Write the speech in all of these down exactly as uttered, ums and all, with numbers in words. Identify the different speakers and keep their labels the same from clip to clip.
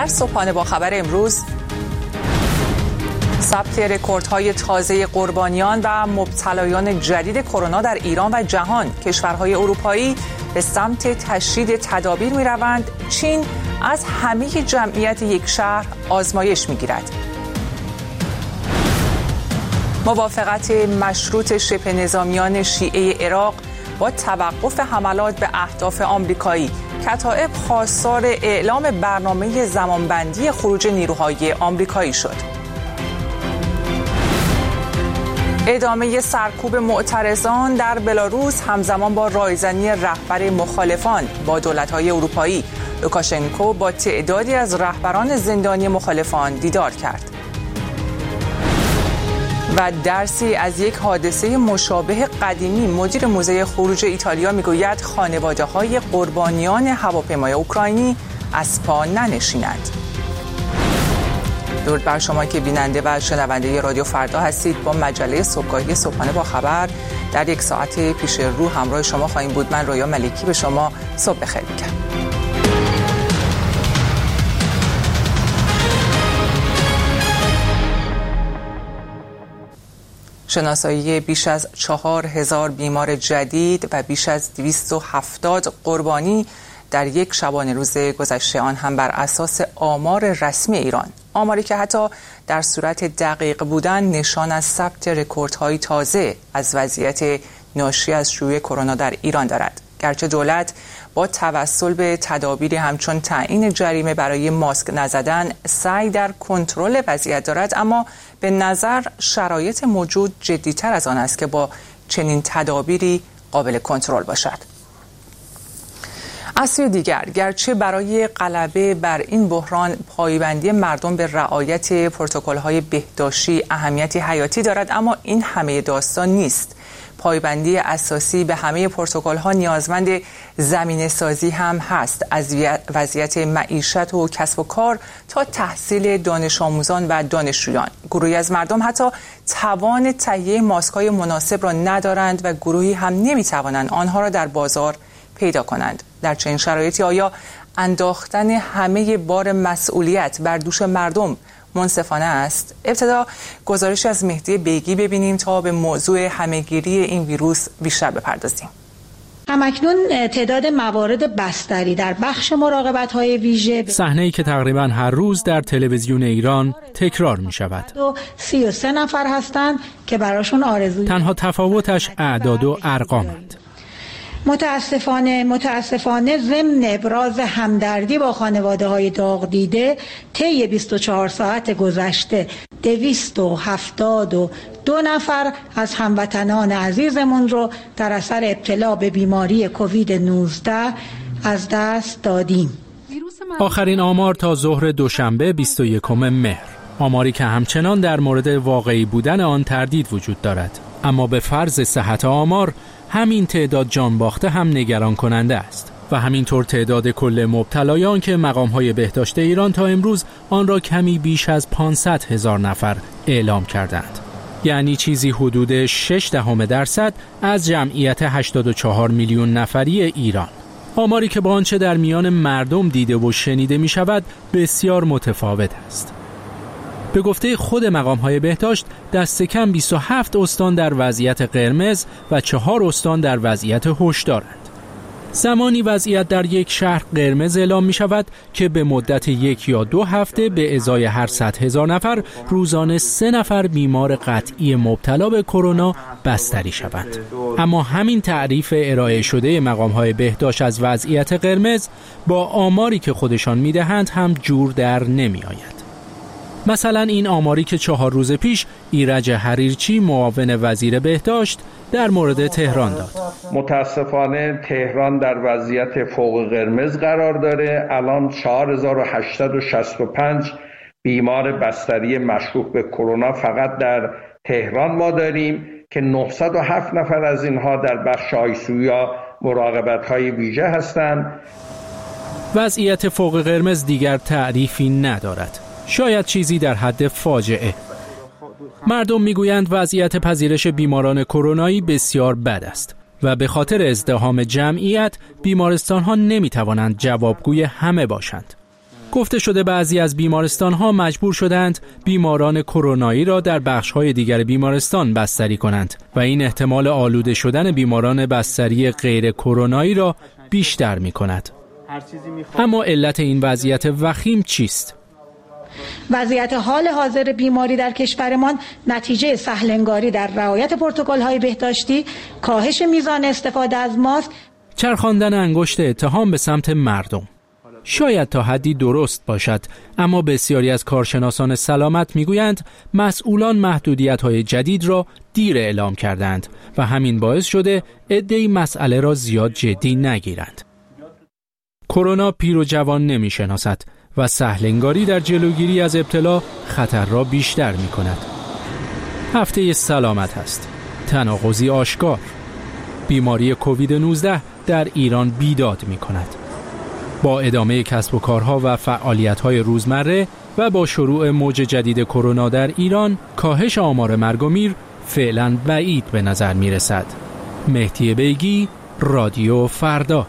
Speaker 1: در صبحانه با خبر امروز، ثبت رکوردهای تازه قربانیان و مبتلایان جدید کرونا در ایران و جهان. کشورهای اروپایی به سمت تشدید تدابیر می‌روند. چین از همه جمعیت یک شهر آزمایش می‌گیرد. موافقت مشروط شبه نظامیان شیعه عراق با توقف حملات به اهداف آمریکایی. کتائب خواستار اعلام برنامه زمانبندی خروج نیروهای آمریکایی شد. ادامه سرکوب معترضان در بلاروس همزمان با رایزنی رهبر مخالفان با دولت‌های اروپایی. لوکاشنکو با تعدادی از رهبران زندانی مخالفان دیدار کرد. و درسی از یک حادثه مشابه قدیمی. مدیر موزه خروج ایتالیا میگوید خانواده‌های قربانیان هواپیمای اوکراینی از پا ننشینند. درود بر شما که بیننده و شنونده رادیو فردا هستید. با مجله صبحگاهی صبحانه با خبر در یک ساعت پیش رو همراه شما خواهیم بود. من رویا ملکی به شما صبح بخیر میگم. شناسایی بیش از چهار هزار بیمار جدید و بیش از دویست و هفتاد قربانی در یک شبانه روز گذشته، آن هم بر اساس آمار رسمی ایران. آماری که حتی در صورت دقیق بودن نشان از ثبت رکوردهای تازه از وضعیت ناشی از شیوع کرونا در ایران دارد. گرچه دولت با توسل به تدابیری همچون تعیین جریمه برای ماسک نزدن سعی در کنترل وضعیت دارد، اما به نظر شرایط موجود جدی‌تر از آن است که با چنین تدابیری قابل کنترل باشد. از سوی دیگر، گرچه برای غلبه بر این بحران پایبندی مردم به رعایت پروتکل‌های بهداشتی اهمیتی حیاتی دارد، اما این همه داستان نیست. پایبندی اساسی به همه پروتکل‌ها نیازمند زمینه‌سازی هم هست، از وضعیت معیشت و کسب و کار تا تحصیل دانش آموزان و دانشجویان. گروهی از مردم حتی توان تهیه ماسک‌های مناسب را ندارند و گروهی هم نمی‌توانند آنها را در بازار پیدا کنند. در چنین شرایطی آیا انداختن همه بار مسئولیت بر دوش مردم منصفانه است؟ ابتدا گزارش از مهدی بیگی ببینیم تا به موضوع همه‌گیری این ویروس بیشتر بپردازیم.
Speaker 2: همکنون تعداد موارد بستری در بخش مراقبت‌های ویژه،
Speaker 3: صحنه‌ای که تقریباً هر روز در تلویزیون ایران تکرار می‌شود.
Speaker 2: سی و سه نفر هستند که براشون آرزوی
Speaker 3: تنها تفاوتش اعداد و ارقامند.
Speaker 2: متاسفانه متاسفانه ضمن ابراز همدردی با خانواده‌های داغ دیده، طی بیست و چهار ساعت گذشته دویست و هفتاد و دو نفر از هموطنان عزیزمون رو در اثر ابتلا به بیماری کووید نوزده از دست دادیم.
Speaker 3: آخرین آمار تا ظهر دوشنبه بیست و یکم مهر، آماری که همچنان در مورد واقعی بودن آن تردید وجود دارد، اما به فرض صحت آمار همین تعداد جان باخته هم نگران کننده است و همینطور تعداد کل مبتلایان که مقام‌های بهداشت ایران تا امروز آن را کمی بیش از پانصد هزار نفر اعلام کردند. یعنی چیزی حدود شش دهم درصد از جمعیت هشتاد و چهار میلیون نفری ایران. آماری که با آنچه در میان مردم دیده و شنیده می شود بسیار متفاوت است. به گفته خود مقام‌های بهداشت، دست کم بیست و هفت استان در وضعیت قرمز و چهار استان در وضعیت هشدارند. زمانی وضعیت در یک شهر قرمز اعلام می شود که به مدت یک یا دو هفته به ازای هر صد هزار نفر روزانه سه نفر بیمار قطعی مبتلا به کرونا بستری شوند. اما همین تعریف ارائه شده مقام‌های بهداشت از وضعیت قرمز با آماری که خودشان می دهند هم جور در نمی آید. مثلا این آماری که چهار روز پیش ایرج حریرچی معاون وزیر بهداشت در مورد تهران داد.
Speaker 4: متاسفانه تهران در وضعیت فوق قرمز قرار داره. الان چهار هزار و هشتصد و شصت و پنج بیمار بستری مشکوک به کرونا فقط در تهران ما داریم که نهصد و هفت نفر از اینها در بخش آیسی‌یو یا مراقبت‌های ویژه هستند.
Speaker 3: وضعیت فوق قرمز دیگر تعریفی ندارد. شاید چیزی در حد فاجعه. مردم میگویند وضعیت پذیرش بیماران کرونایی بسیار بد است و به خاطر ازدحام جمعیت بیمارستان‌ها نمی‌توانند جوابگوی همه باشند. گفته شده بعضی از بیمارستان‌ها مجبور شدند بیماران کرونایی را در بخش‌های دیگر بیمارستان بستری کنند و این احتمال آلوده شدن بیماران بستری غیر کرونایی را بیشتر می‌کند. اما علت این وضعیت وخیم چیست؟
Speaker 2: وضعیت حال حاضر بیماری در کشورمان نتیجه سهل‌انگاری در رعایت پروتکل‌های بهداشتی، کاهش میزان استفاده از ماسک،
Speaker 3: چرخاندن انگشت اتهام به سمت مردم. شاید تا حدی درست باشد، اما بسیاری از کارشناسان سلامت میگویند مسئولان محدودیت‌های جدید را دیر اعلام کردند و همین باعث شده عده‌ای مسئله را زیاد جدی نگیرند. کرونا پیر و جوان نمی‌شناسد و سهل‌انگاری در جلوگیری از ابتلا خطر را بیشتر می‌کند. هفته سلامت است. تناقضی آشکار. بیماری کووید نوزده در ایران بیداد می‌کند. با ادامه کسب و کارها و فعالیت‌های روزمره و با شروع موج جدید کرونا در ایران، کاهش آمار مرگ و میر فعلاً بعید به نظر می‌رسد. مهدی بیگی، رادیو فردا.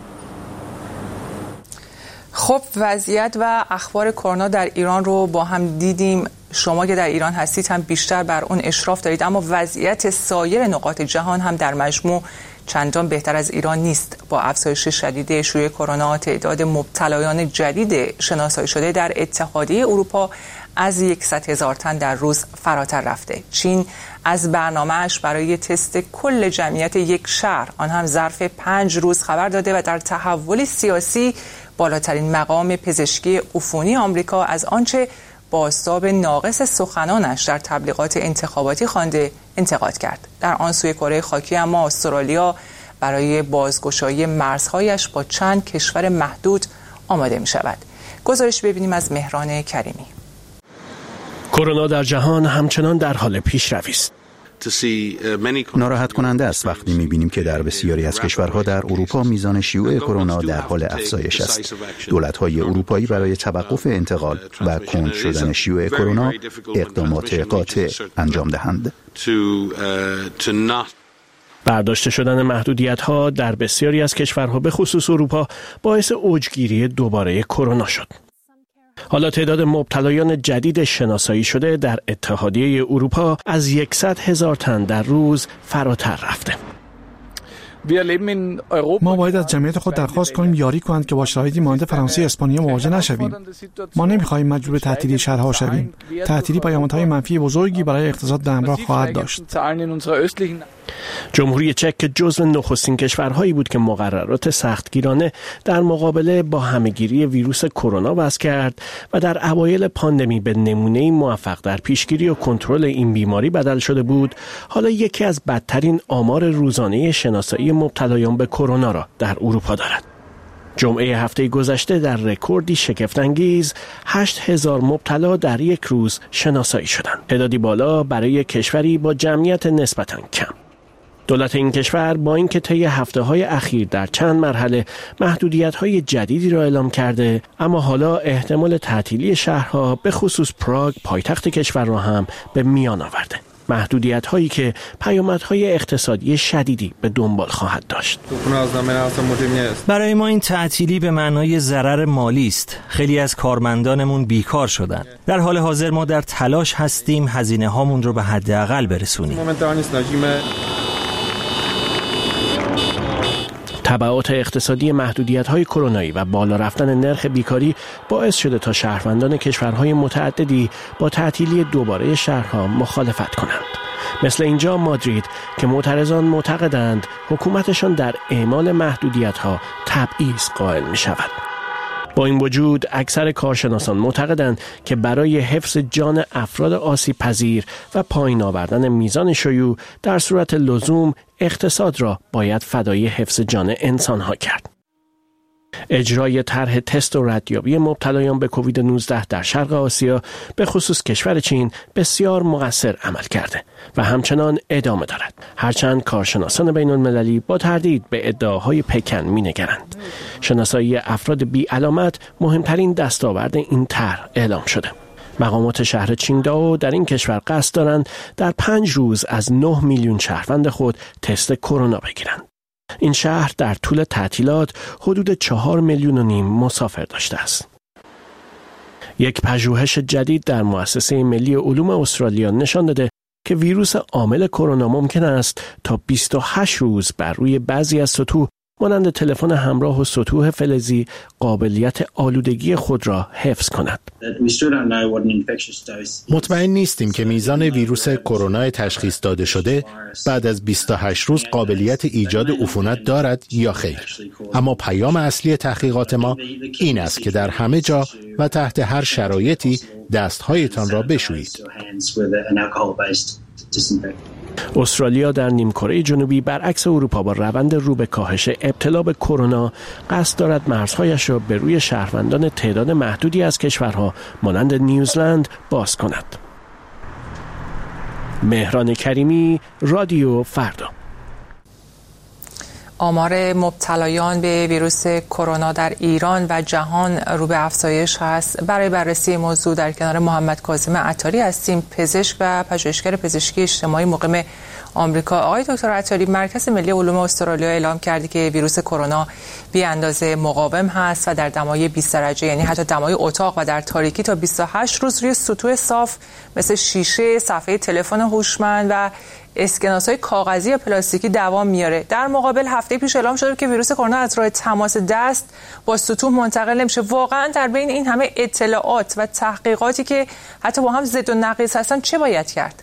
Speaker 1: خب وضعیت و اخبار کرونا در ایران رو با هم دیدیم. شما که در ایران هستید هم بیشتر بر اون اشراف دارید، اما وضعیت سایر نقاط جهان هم در مجموع چندان بهتر از ایران نیست. با افزایش شدید شیوع کرونا، تعداد مبتلایان جدید شناسایی شده در اتحادیه اروپا از صد هزار تن در روز فراتر رفته. چین از برنامه‌اش برای تست کل جمعیت یک شهر، آن هم ظرف پنج روز، خبر داده و در تحول سیاسی بالاترین مقام پزشکی عفونی آمریکا از آنچه بازتاب ناقص سخنانش در تبلیغات انتخاباتی خوانده انتقاد کرد. در آن سوی کره خاکی اما استرالیا برای بازگشایی مرزهایش با چند کشور محدود آماده می شود. گزارش ببینیم از مهران کریمی.
Speaker 5: کرونا در جهان همچنان در حال پیشروی است.
Speaker 6: ناراحت کننده است وقتی می‌بینیم که در بسیاری از کشورها در اروپا میزان شیوع کرونا در حال افزایش است. دولت‌های اروپایی برای توقف انتقال و کند شدن شیوع کرونا اقدامات قاطع انجام دهند.
Speaker 5: برداشته شدن محدودیت‌ها در بسیاری از کشورها به خصوص اروپا باعث اوجگیری دوباره کرونا شد. حالا تعداد مبتلایان جدید شناسایی شده در اتحادیه اروپا از صد هزار تن در روز فراتر رفته.
Speaker 7: ما باید از جمعیت خود درخواست کنیم یاری کنند که با شرایطی مانند فرانسه اسپانیا مواجه نشویم. ما نمی‌خواهیم مجبور به تعطیلی شهرها شویم. تعطیلی پیامدهای منفی بزرگی برای اقتصاد به همراه خواهد داشت.
Speaker 5: جمهوری چک که جزو نخستین کشورهایی بود که مقررات سختگیرانه در مقابله با همهگیری ویروس کرونا وضع کرد و در اوایل پاندمی به نمونه‌ای موفق در پیشگیری و کنترل این بیماری بدل شده بود، حالا یکی از بدترین آمار روزانه شناسایی مبتلایان به کرونا را در اروپا دارد. جمعه هفته گذشته در رکوردی شگفت‌انگیز هشت هزار مبتلا در یک روز شناسایی شدند. تعدادی بالا برای کشوری با جمعیت نسبتاً کم. دولت این کشور با اینکه طی هفته‌های اخیر در چند مرحله محدودیت‌های جدیدی را اعلام کرده، اما حالا احتمال تعطیلی شهرها به خصوص پراگ پایتخت کشور را هم به میان آورده. محدودیت‌هایی که پیامدهای اقتصادی شدیدی به دنبال خواهد داشت.
Speaker 8: برای ما این تعطیلی به معنای ضرر مالی است. خیلی از کارمندانمون بیکار شدن. در حال حاضر ما در تلاش هستیم هزینه هامون رو به حداقل برسونیم.
Speaker 5: تبعات اقتصادی محدودیت‌های کرونایی و بالا رفتن نرخ بیکاری باعث شده تا شهروندان کشورهای متعددی با تعطیلی دوباره شهرها مخالفت کنند. مثل اینجا مادرید که معترضان معتقدند حکومتشان در اعمال محدودیت‌ها تبعیض قائل می‌شود. با این وجود اکثر کارشناسان معتقدند که برای حفظ جان افراد آسیب پذیر و پایین آوردن میزان شیوع در صورت لزوم اقتصاد را باید فدای حفظ جان انسانها کرد. اجرای طرح تست و ردیابی مبتلایان به کووید نوزده در شرق آسیا به خصوص کشور چین بسیار مقصر عمل کرده و همچنان ادامه دارد. هرچند کارشناسان بین المللی با تردید به ادعاهای پکن می‌نگرند. شناسایی افراد بی علامت مهمترین دستاورد این طرح اعلام شده. مقامات شهر چینگداو در این کشور قصد دارند در پنج روز از نه میلیون شهروند خود تست کرونا بگیرند. این شهر در طول تعطیلات حدود چهار میلیون و نیم مسافر داشته است. یک پژوهش جدید در مؤسسه ملی علوم استرالیا نشان داده که ویروس عامل کرونا ممکن است تا بیست و هشت روز بر روی بعضی از سطوح مانند تلفن همراه و سطوح فلزی قابلیت آلودگی خود را حفظ کند.
Speaker 9: مطمئن نیستیم که میزان ویروس کرونا تشخیص داده شده بعد از بیست و هشت روز قابلیت ایجاد عفونت دارد یا خیر. اما پیام اصلی تحقیقات ما این است که در همه جا و تحت هر شرایطی دستهایتان را بشویید.
Speaker 5: استرالیا در نیمکره جنوبی برعکس اروپا با روند رو به کاهش ابتلا به کرونا قصد دارد مرزهایش را به روی شهروندان تعداد محدودی از کشورها مانند نیوزلند باز کند. مهران کریمی، رادیو فردا.
Speaker 1: آمار مبتلایان به ویروس کرونا در ایران و جهان رو به افزایش هست. برای بررسی موضوع در کنار محمد کاظم عطاری هستیم، پزشک و پژوهشگر پزشکی اجتماعی مقیم آمریکا. آقای دکتر عطاری، مرکز ملی علوم استرالیا اعلام کرده که ویروس کرونا بی اندازه مقاوم هست و در دمای بیست درجه، یعنی حتی دمای اتاق و در تاریکی، تا بیست و هشت روز روی سطوح صاف مثل شیشه، صفحه تلفن هوشمند و اسکناس‌های کاغذی یا پلاستیکی دوام میاره. در مقابل هفته پیش اعلام شده که ویروس کرونا از راه تماس دست با سطوح منتقل نمیشه. واقعا در بین این همه اطلاعات و تحقیقاتی که حتی با هم ضد و نقیض هستن چه باید کرد؟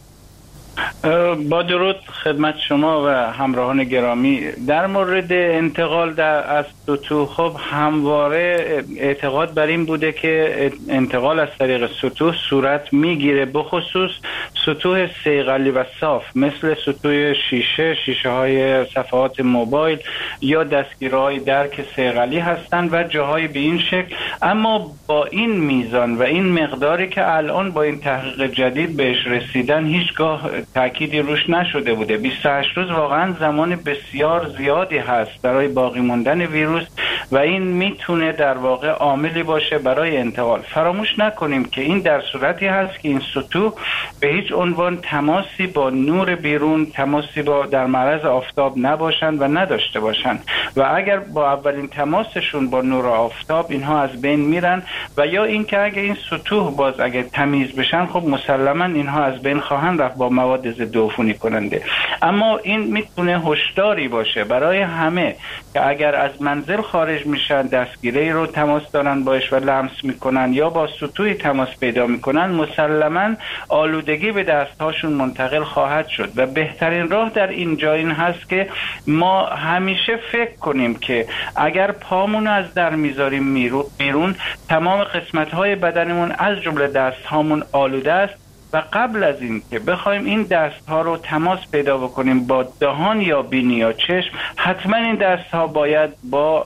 Speaker 10: با درود خدمت شما و همراهان گرامی. در مورد انتقال در از سطوح، خب همواره اعتقاد بر این بوده که انتقال از طریق سطوح صورت میگیره، بخصوص سطوح صیقلی و صاف مثل سطوح شیشه، شیشه های صفحات موبایل یا دستگیرهای درک صیقلی هستند و جاهای به این شکل. اما با این میزان و این مقداری که الان با این تحقیق جدید بهش رسیدن هیچگاه تأکیدی روش نشده بوده. بیست و هشت روز واقعا زمان بسیار زیادی هست برای باقی موندن ویروس و این میتونه در واقع عاملی باشه برای انتقال. فراموش نکنیم که این در صورتی هست که این سطوح به هیچ عنوان تماسی با نور بیرون، تماسی با در معرض آفتاب نباشند و نداشته باشند و اگر با اولین تماسشون با نور آفتاب اینها از بین میرن و یا اینکه اگر این سطوح باز اگر تمیز بشن، خب مسلما اینها از بین خواهند رفت با مواد ضد عفونی کننده. اما این میتونه هشداری باشه برای همه که اگر از منزل خارج میشن، دستگیره رو تماس دارن باش و لمس میکنن یا با سطوحی تماس پیدا میکنن، مسلما آلودگی به دستهاشون منتقل خواهد شد و بهترین راه در اینجا این هست که ما همیشه فکر کنیم که اگر پامون از در میذاریم بیرون، تمام قسمت‌های بدنمون از جمله دستهامون آلوده است و قبل از این که بخوایم این دستها رو تماس پیدا بکنیم با دهان یا بینی یا چشم، حتما این دستها باید با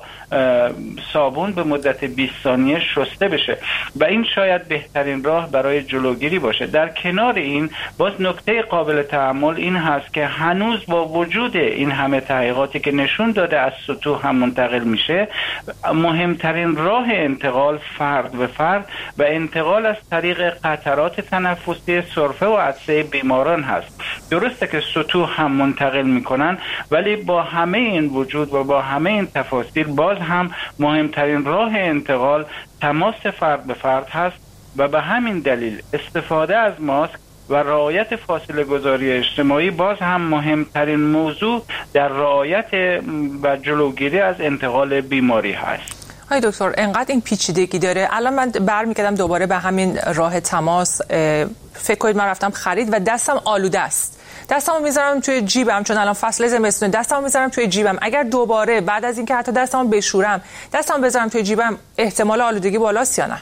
Speaker 10: صابون به مدت بیست ثانیه شسته بشه و این شاید بهترین راه برای جلوگیری باشه. در کنار این باز نکته قابل تأمل این هست که هنوز با وجود این همه تحقیقاتی که نشون داده از سطوح هم منتقل میشه، مهمترین راه انتقال فرد به فرد و انتقال از طریق قطرات تنفسی، سرفه و عطسه بیماران هست. درسته که سطوح هم منتقل میکنن، ولی با همه این وجود و با همه این تفاصیل باز هم مهمترین راه انتقال تماس فرد به فرد هست و به همین دلیل استفاده از ماسک و رعایت فاصله گذاری اجتماعی باز هم مهمترین موضوع در رعایت و جلوگیری از انتقال بیماری هست.
Speaker 1: های دکتر، انقدر این پیچیدگی داره. الان من برمیگردم دوباره به همین راه تماس. فکر کنید من رفتم خرید و دستم آلوده است، دستمو میذارم توی جیبم، چون الان فصل زمستون، دستمو میذارم توی جیبم. اگر دوباره بعد از اینکه حتی دستمو بشورم دستمو بذارم توی جیبم، احتمال آلودگی بالاست یا نه؟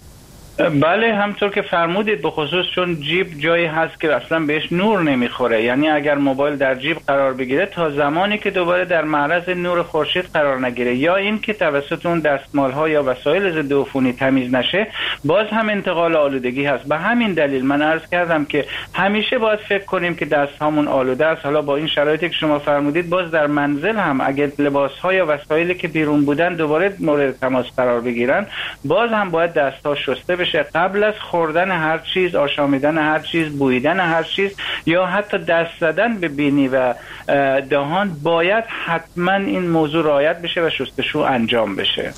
Speaker 10: بله، همطور که فرمودید، به خصوص چون جیب جایی هست که اصلا بهش نور نمیخوره. یعنی اگر موبایل در جیب قرار بگیره تا زمانی که دوباره در معرض نور خورشید قرار نگیره یا این که توسط اون دستمال ها یا وسایل ضد عفونی تمیز نشه، باز هم انتقال آلودگی هست. به همین دلیل من عرض کردم که همیشه باید فکر کنیم که دست هامون آلوده است. حالا با این شرایطی که شما فرمودید، باز در منزل هم اگر لباس ها یا وسایلی که بیرون بودن دوباره مورد تماس قرار بگیرن، باز هم باید دست ها شسته بشه قبل از خوردن هر چیز، آشامیدن هر چیز، بویدن هر چیز یا حتی دست زدن به بینی و دهان. باید حتما این موضوع رعایت بشه و شستشو انجام بشه.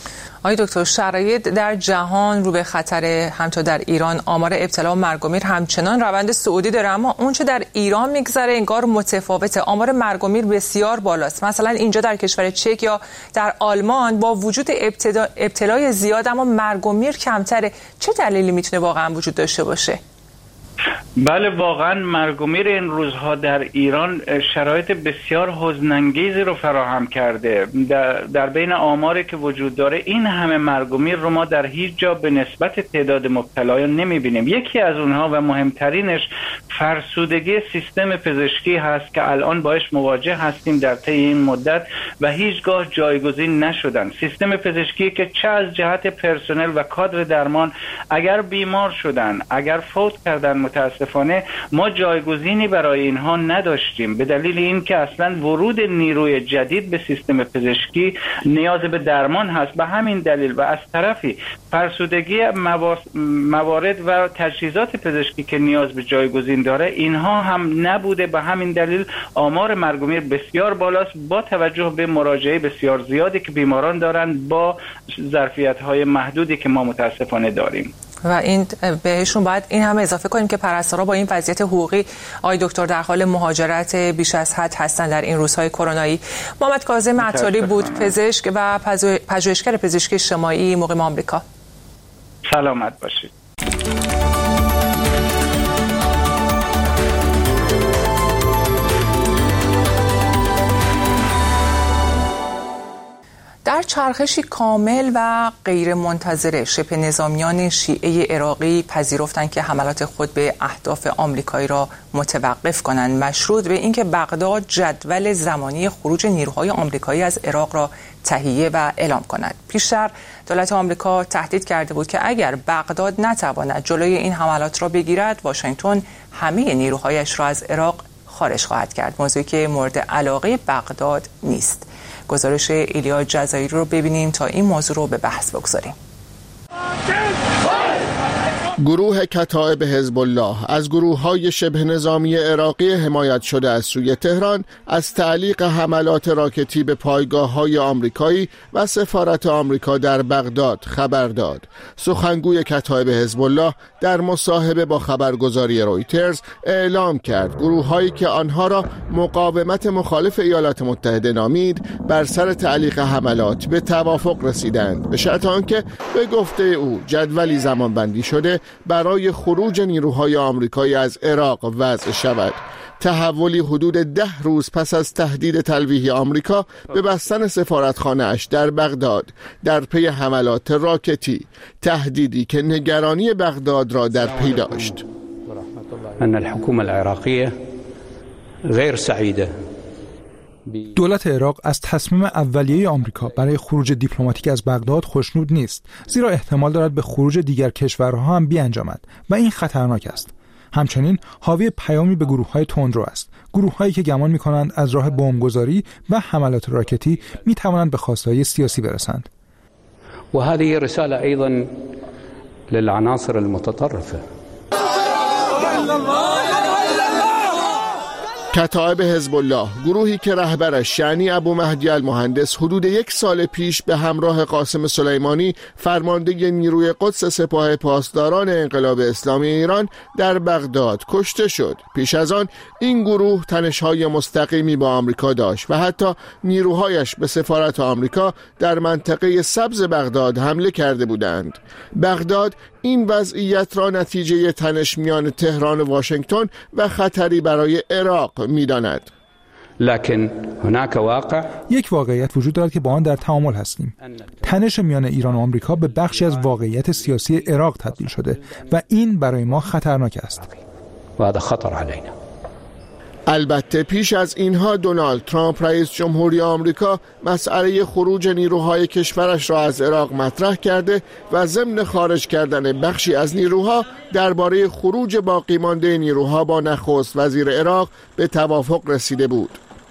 Speaker 1: آقای دکتر، شرایط در جهان رو به خطر، همچنین در ایران آمار ابتلا و مرگ و میر همچنان روند صعودی داره، اما اونچه در ایران میگذره انگار متفاوته. آمار مرگ و میر بسیار بالاست. مثلا اینجا در کشور چک یا در آلمان با وجود ابتدا ابتلای زیاد اما مرگ و میر کمتره. چه دلیلی میتونه واقعا وجود داشته باشه؟
Speaker 10: بله، واقعا مرگ و میر این روزها در ایران شرایط بسیار حزن‌انگیزی رو فراهم کرده. در, در بین آماری که وجود داره این همه مرگ و میر رو ما در هیچ جا به نسبت تعداد مبتلایان نمیبینیم. یکی از اونها و مهمترینش فرسودگی سیستم پزشکی هست که الان باش مواجه هستیم در طی این مدت و هیچگاه جایگزین نشدن. سیستم پزشکی که چه از جهت پرسنل و کادر درمان اگر بیمار شدن، اگر فوت کردن، متاسفانه ما جایگزینی برای اینها نداشتیم، به دلیل اینکه اصلا ورود نیروی جدید به سیستم پزشکی نیاز به درمان هست. به همین دلیل و از طرفی فرسودگی موارد و تجهیزات پزشکی که نیاز به جایگزین داره اینها هم نبوده. به همین دلیل آمار مرگ و میر بسیار بالاست با توجه به مراجعه بسیار زیادی که بیماران دارند با ظرفیت‌های محدودی که ما متاسفانه داریم.
Speaker 1: و این بهشون باید این هم اضافه کنیم که پرستارا با این وضعیت حقوقی آقای دکتر در حال مهاجرت بیش از حد هستن در این روزهای کرونایی. محمد کاظم عطاری بود، پزشک و پژوهشگر پزشکی اجتماعی، مقیم آمریکا.
Speaker 10: سلامت باشید.
Speaker 1: در چرخشی کامل و غیر منتظره شبه نظامیان شیعه عراقی پذیرفتند که حملات خود به اهداف آمریکایی را متوقف کنند، مشروط به اینکه بغداد جدول زمانی خروج نیروهای آمریکایی از عراق را تهیه و اعلام کند. پیشتر دولت آمریکا تهدید کرده بود که اگر بغداد نتواند جلوی این حملات را بگیرد، واشنگتن همه نیروهایش را از عراق خارج خواهد کرد، موضوعی که مورد علاقه بغداد نیست. گزارش ایلیا جزایری رو ببینیم تا این موضوع رو به بحث بگذاریم.
Speaker 11: گروه کتائب حزب الله از گروه‌های شبه نظامی عراقی حمایت شده از سوی تهران از تعلیق حملات راکتی به پایگاه‌های آمریکایی و سفارت آمریکا در بغداد خبر داد. سخنگوی کتائب حزب الله در مصاحبه با خبرگزاری رویترز اعلام کرد گروه‌هایی که آنها را مقاومت مخالف ایالات متحده نامید بر سر تعلیق حملات به توافق رسیدند، به شرط آنکه به گفته او جدولی زمانبندی شده برای خروج نیروهای آمریکایی از عراق وضع شود. تحولی حدود ده روز پس از تهدید تلویحی آمریکا به بستن سفارتخانه‌اش در بغداد در پی حملات راکتی، تهدیدی که نگرانی بغداد را در پی داشت.
Speaker 12: ان الحکومه العراقیه غیر سعیده.
Speaker 13: دولت عراق از تصمیم اولیه آمریکا برای خروج دیپلماتیک از بغداد خوشنود نیست، زیرا احتمال دارد به خروج دیگر کشورها هم بیانجامد و این خطرناک است. همچنین حاوی پیامی به گروه‌های تندرو است، گروه‌هایی که گمان می‌کنند از راه بمبگذاری و حملات راکتی می‌توانند به خواسته‌های سیاسی برسند.
Speaker 12: و هذه رساله ايضا للعناصر المتطرفه.
Speaker 11: کتائب حزب الله، گروهی که رهبرش یعنی ابو مهدی المهندس حدود یک سال پیش به همراه قاسم سلیمانی فرمانده نیروی قدس سپاه پاسداران انقلاب اسلامی ایران در بغداد کشته شد. پیش از آن این گروه تنش‌های مستقیمی با آمریکا داشت و حتی نیروهایش به سفارت آمریکا در منطقه سبز بغداد حمله کرده بودند. بغداد این وضعیت را نتیجه تنش میان تهران و واشنگتن و خطری برای عراق می‌داند.
Speaker 12: لکن هناك واقع
Speaker 13: یک واقعیت وجود دارد که با آن در تعامل هستیم. تنش میان ایران و آمریکا به بخشی از واقعیت سیاسی عراق تبدیل شده و این برای ما خطرناک است.
Speaker 12: و هذا خطر علینا.
Speaker 11: البته پیش از اینها دونالد ترامپ رئیس جمهوری آمریکا مسئله خروج نیروهای کشورش را از عراق مطرح کرده و ضمن خارج کردن بخشی از نیروها درباره خروج باقی مانده نیروها با نخست وزیر عراق به توافق رسیده بود.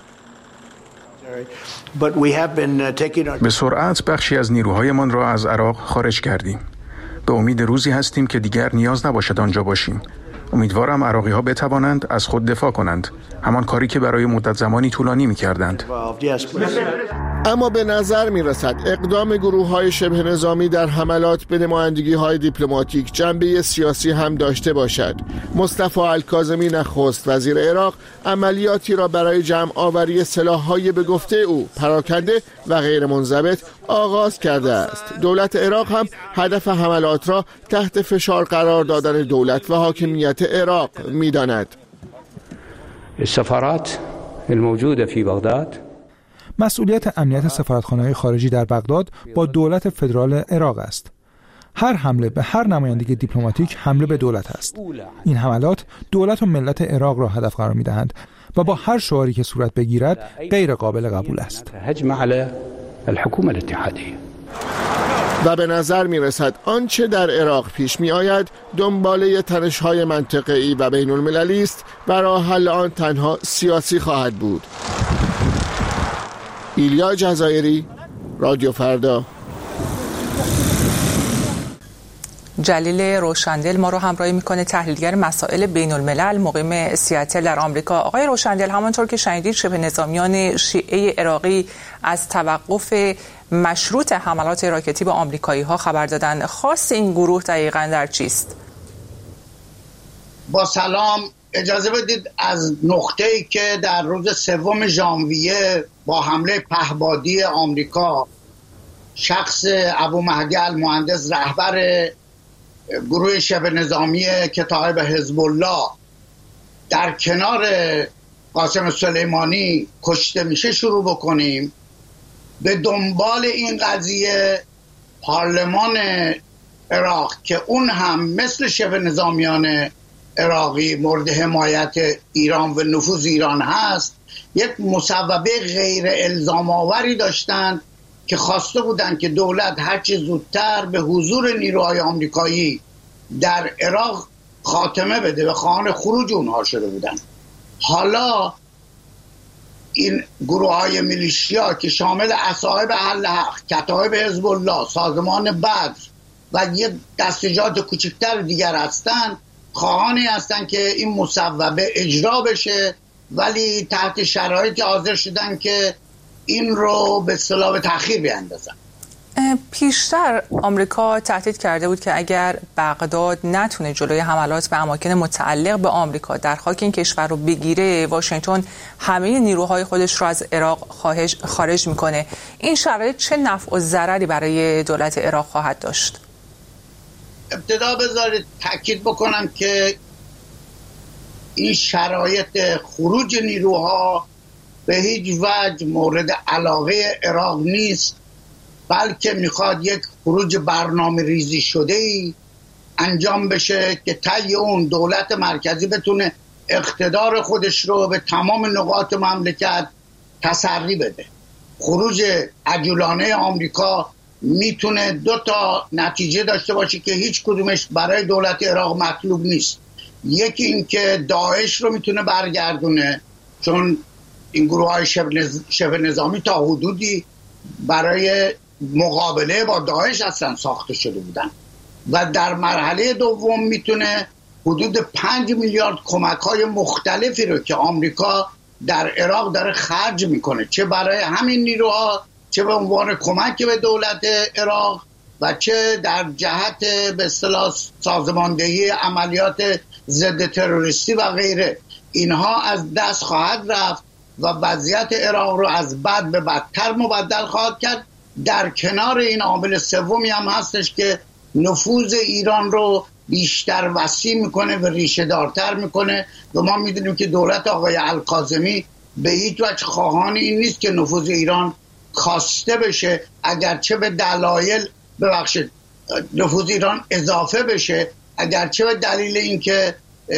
Speaker 14: به سرعت بخشی از نیروهایمان را از عراق خارج کردیم. به امید روزی هستیم که دیگر نیاز نباشد آنجا باشیم. امیدوارم عراقی ها بتوانند از خود دفاع کنند، همان کاری که برای مدت زمانی طولانی می کردند.
Speaker 11: اما به نظر می رسد اقدام گروه های شبه نظامی در حملات به نمایندگی های دیپلماتیک جنبه سیاسی هم داشته باشد. مصطفی الکاظمی نخست وزیر عراق عملیاتی را برای جمع آوری سلاح‌های به گفته او پراکنده و غیر منضبط آغاز کرده است. دولت عراق هم هدف حملات را تحت فشار قرار دادن دولت و حاکمیت عراق می داند.
Speaker 12: السفارات الموجودة في بغداد
Speaker 13: مسئولیت امنیت سفارتخانه‌های خارجی در بغداد با دولت فدرال عراق است. هر حمله به هر نمایندگی دیپلماتیک حمله به دولت است. این حملات دولت و ملت عراق را هدف قرار می‌دهند و با هر شعاری که صورت بگیرد غیر قابل قبول است.
Speaker 12: هجم علی الحکومه الاتحادیه.
Speaker 11: و به نظر می رسد آنچه در عراق پیش می آید دنباله تنش‌های منطقه‌ای و بین المللی است و راه حل آن تنها سیاسی خواهد بود. ایلیا جزایری، رادیو فردا.
Speaker 1: جلیل روشندل ما رو همراهی میکنه، تحلیلگر مسائل بین الملل مقیم سیاتل در آمریکا. آقای روشندل، همانطور که شنیدید شبه نظامیان شیعه عراقی از توقف مشروط حملات راکتی به آمریکایی ها خبر دادن. خاص این گروه دقیقاً در چیست؟
Speaker 15: با سلام، اجازه بدید از نقطه‌ای که در روز سوم ژانویه با حمله پهپادی آمریکا شخص ابو مهدی المهندس رهبر گروه شبه نظامی کتایب حزب الله در کنار قاسم سلیمانی کشته میشه شروع بکنیم. به دنبال این قضیه پارلمان عراق که اون هم مثل شبه نظامیان عراقی مورد حمایت ایران و نفوذ ایران هست، یک مصوبه غیر الزام آوری داشتند که خواسته بودند که دولت هرچی زودتر به حضور نیروهای آمریکایی در عراق خاتمه بده و خواهان خروج اونها شده بودند. حالا این گروه های میلیشیا که شامل اصحاب اهل حق، کتایب حزب الله، سازمان بدر و یک دستجات کوچکتر دیگر هستند، خواهانی هستند که این مصوبه اجرا بشه، ولی تحت شرایطی حاضر شدن که این رو به اصطلاح تأخیر بیاندازن.
Speaker 1: پیشتر آمریکا تهدید کرده بود که اگر بغداد نتونه جلوی حملات به اماکن متعلق به آمریکا در خاک این کشور رو بگیره، واشنگتن همه نیروهای خودش رو از عراق خارج میکنه. این شرایط چه نفع و ضرری برای دولت عراق خواهد داشت؟
Speaker 15: ابتدا بذارید تاکید بکنم که این شرایط خروج نیروها به هیچ وجه مورد علاقه عراق نیست، بلکه میخواد یک خروج برنامه ریزی شده ای انجام بشه که طی اون دولت مرکزی بتونه اقتدار خودش رو به تمام نقاط مملکت تسری بده. خروج عجولانه آمریکا میتونه دو تا نتیجه داشته باشه که هیچ کدومش برای دولت عراق مطلوب نیست. یکی این که داعش رو میتونه برگردونه، چون این گروه های شبه نظامی تا حدودی برای مقابله با داعش اصلا ساخته شده بودن، و در مرحله دوم میتونه حدود پنج میلیارد کمک های مختلفی رو که آمریکا در عراق داره خرج میکنه، چه برای همین نیروها، چه به عنوان کمک به دولت عراق و چه در جهت به اصطلاح سازماندهی عملیات ضد تروریستی و غیره، اینها از دست خواهد رفت و وضعیت عراق رو از بد به بدتر مبدل خواهد کرد. در کنار این عامل سومی هم هستش که نفوذ ایران رو بیشتر وسیع میکنه و ریشه دارتر میکنه، و ما میدونیم که دولت آقای الکاظمی به هیچ وجه خواهان این نیست که نفوذ ایران کاسته بشه، اگرچه به دلایل ببخشید نفوذ ایران اضافه بشه، اگرچه به دلیل اینکه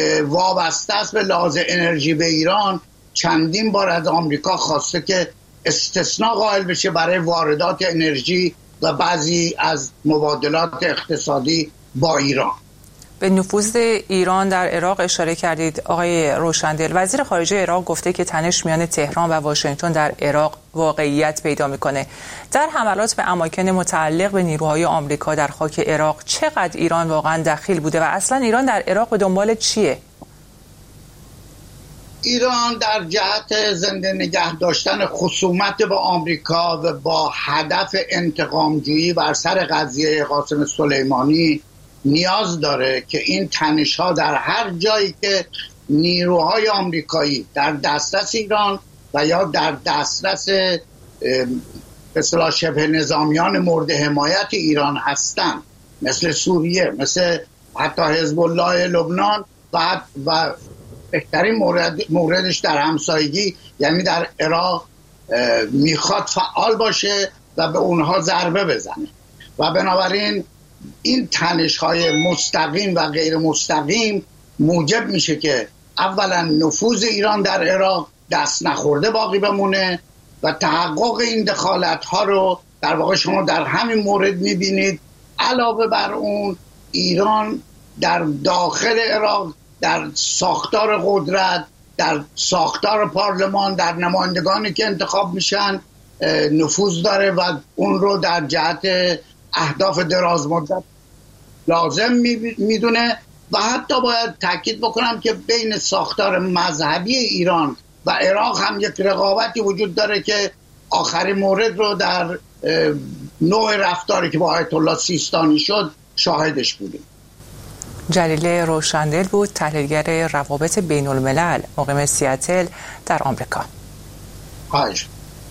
Speaker 15: وابسته است به لحاظ انرژی به ایران. چندین بار از آمریکا خواسته که استثناء قائل بشه برای واردات انرژی و بعضی از مبادلات اقتصادی با ایران.
Speaker 1: به نفوذ ایران در عراق اشاره کردید آقای روشندل. وزیر خارجه عراق گفته که تنش میان تهران و واشنگتن در عراق واقعیت پیدا میکنه. در حملات به اماکن متعلق به نیروهای آمریکا در خاک عراق چقدر ایران واقعا دخیل بوده و اصلا ایران در عراق به دنبال چیه؟
Speaker 15: ایران در جهت زنده نگه داشتن خصومت با آمریکا و با هدف انتقامجویی بر سر قضیه قاسم سلیمانی نیاز داره که این تنش‌ها در هر جایی که نیروهای آمریکایی در دسترس ایران و یا در دسترس به اصطلاح شبه نظامیان مورد حمایت ایران هستند، مثل سوریه، مثل حتی حزب الله لبنان و و بهترین مورد موردش در همسایگی یعنی در عراق میخواد فعال باشه و به اونها ضربه بزنه و بنابراین این تنش‌های مستقیم و غیر مستقیم موجب میشه که اولا نفوذ ایران در عراق دست نخورده باقی بمونه و تحقق این دخالت‌ها رو در واقع شما در همین مورد میبینید. علاوه بر اون ایران در داخل عراق در ساختار قدرت، در ساختار پارلمان، در نمایندگانی که انتخاب میشن نفوذ داره و اون رو در جهت اهداف دراز مدت لازم میدونه و حتی باید تاکید بکنم که بین ساختار مذهبی ایران و عراق هم یک رقابتی وجود داره که آخرین مورد رو در نوع رفتاری که با آیت الله سیستانی شد شاهدش بودیم.
Speaker 1: جلیل روشندل بود، تحلیلگر روابط بین الملل، مقیم سیاتل در آمریکا.
Speaker 15: خواهش.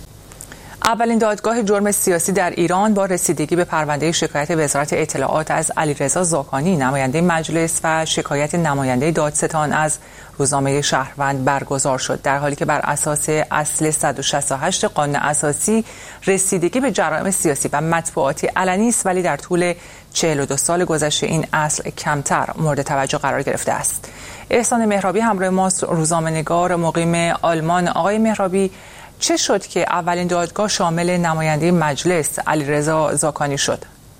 Speaker 1: اولین دادگاه جرم سیاسی در ایران با رسیدگی به پرونده شکایت وزارت اطلاعات از علیرضا زاکانی نماینده مجلس و شکایت نماینده دادستان از روزنامه شهروند برگزار شد، در حالی که بر اساس اصل صد و شصت و هشت قانون اساسی رسیدگی به جرائم سیاسی و مطبوعاتی علنی است، ولی در طول چهل و دو سال گذشته این اصل کمتر مورد توجه قرار گرفته است. احسان مهرابی همراه ماست، روزنامه‌نگار مقیم آلمان. آقای مهرابی، چه شد که اولین دادگاه شامل نماینده مجلس علیرضا زاکانی شد؟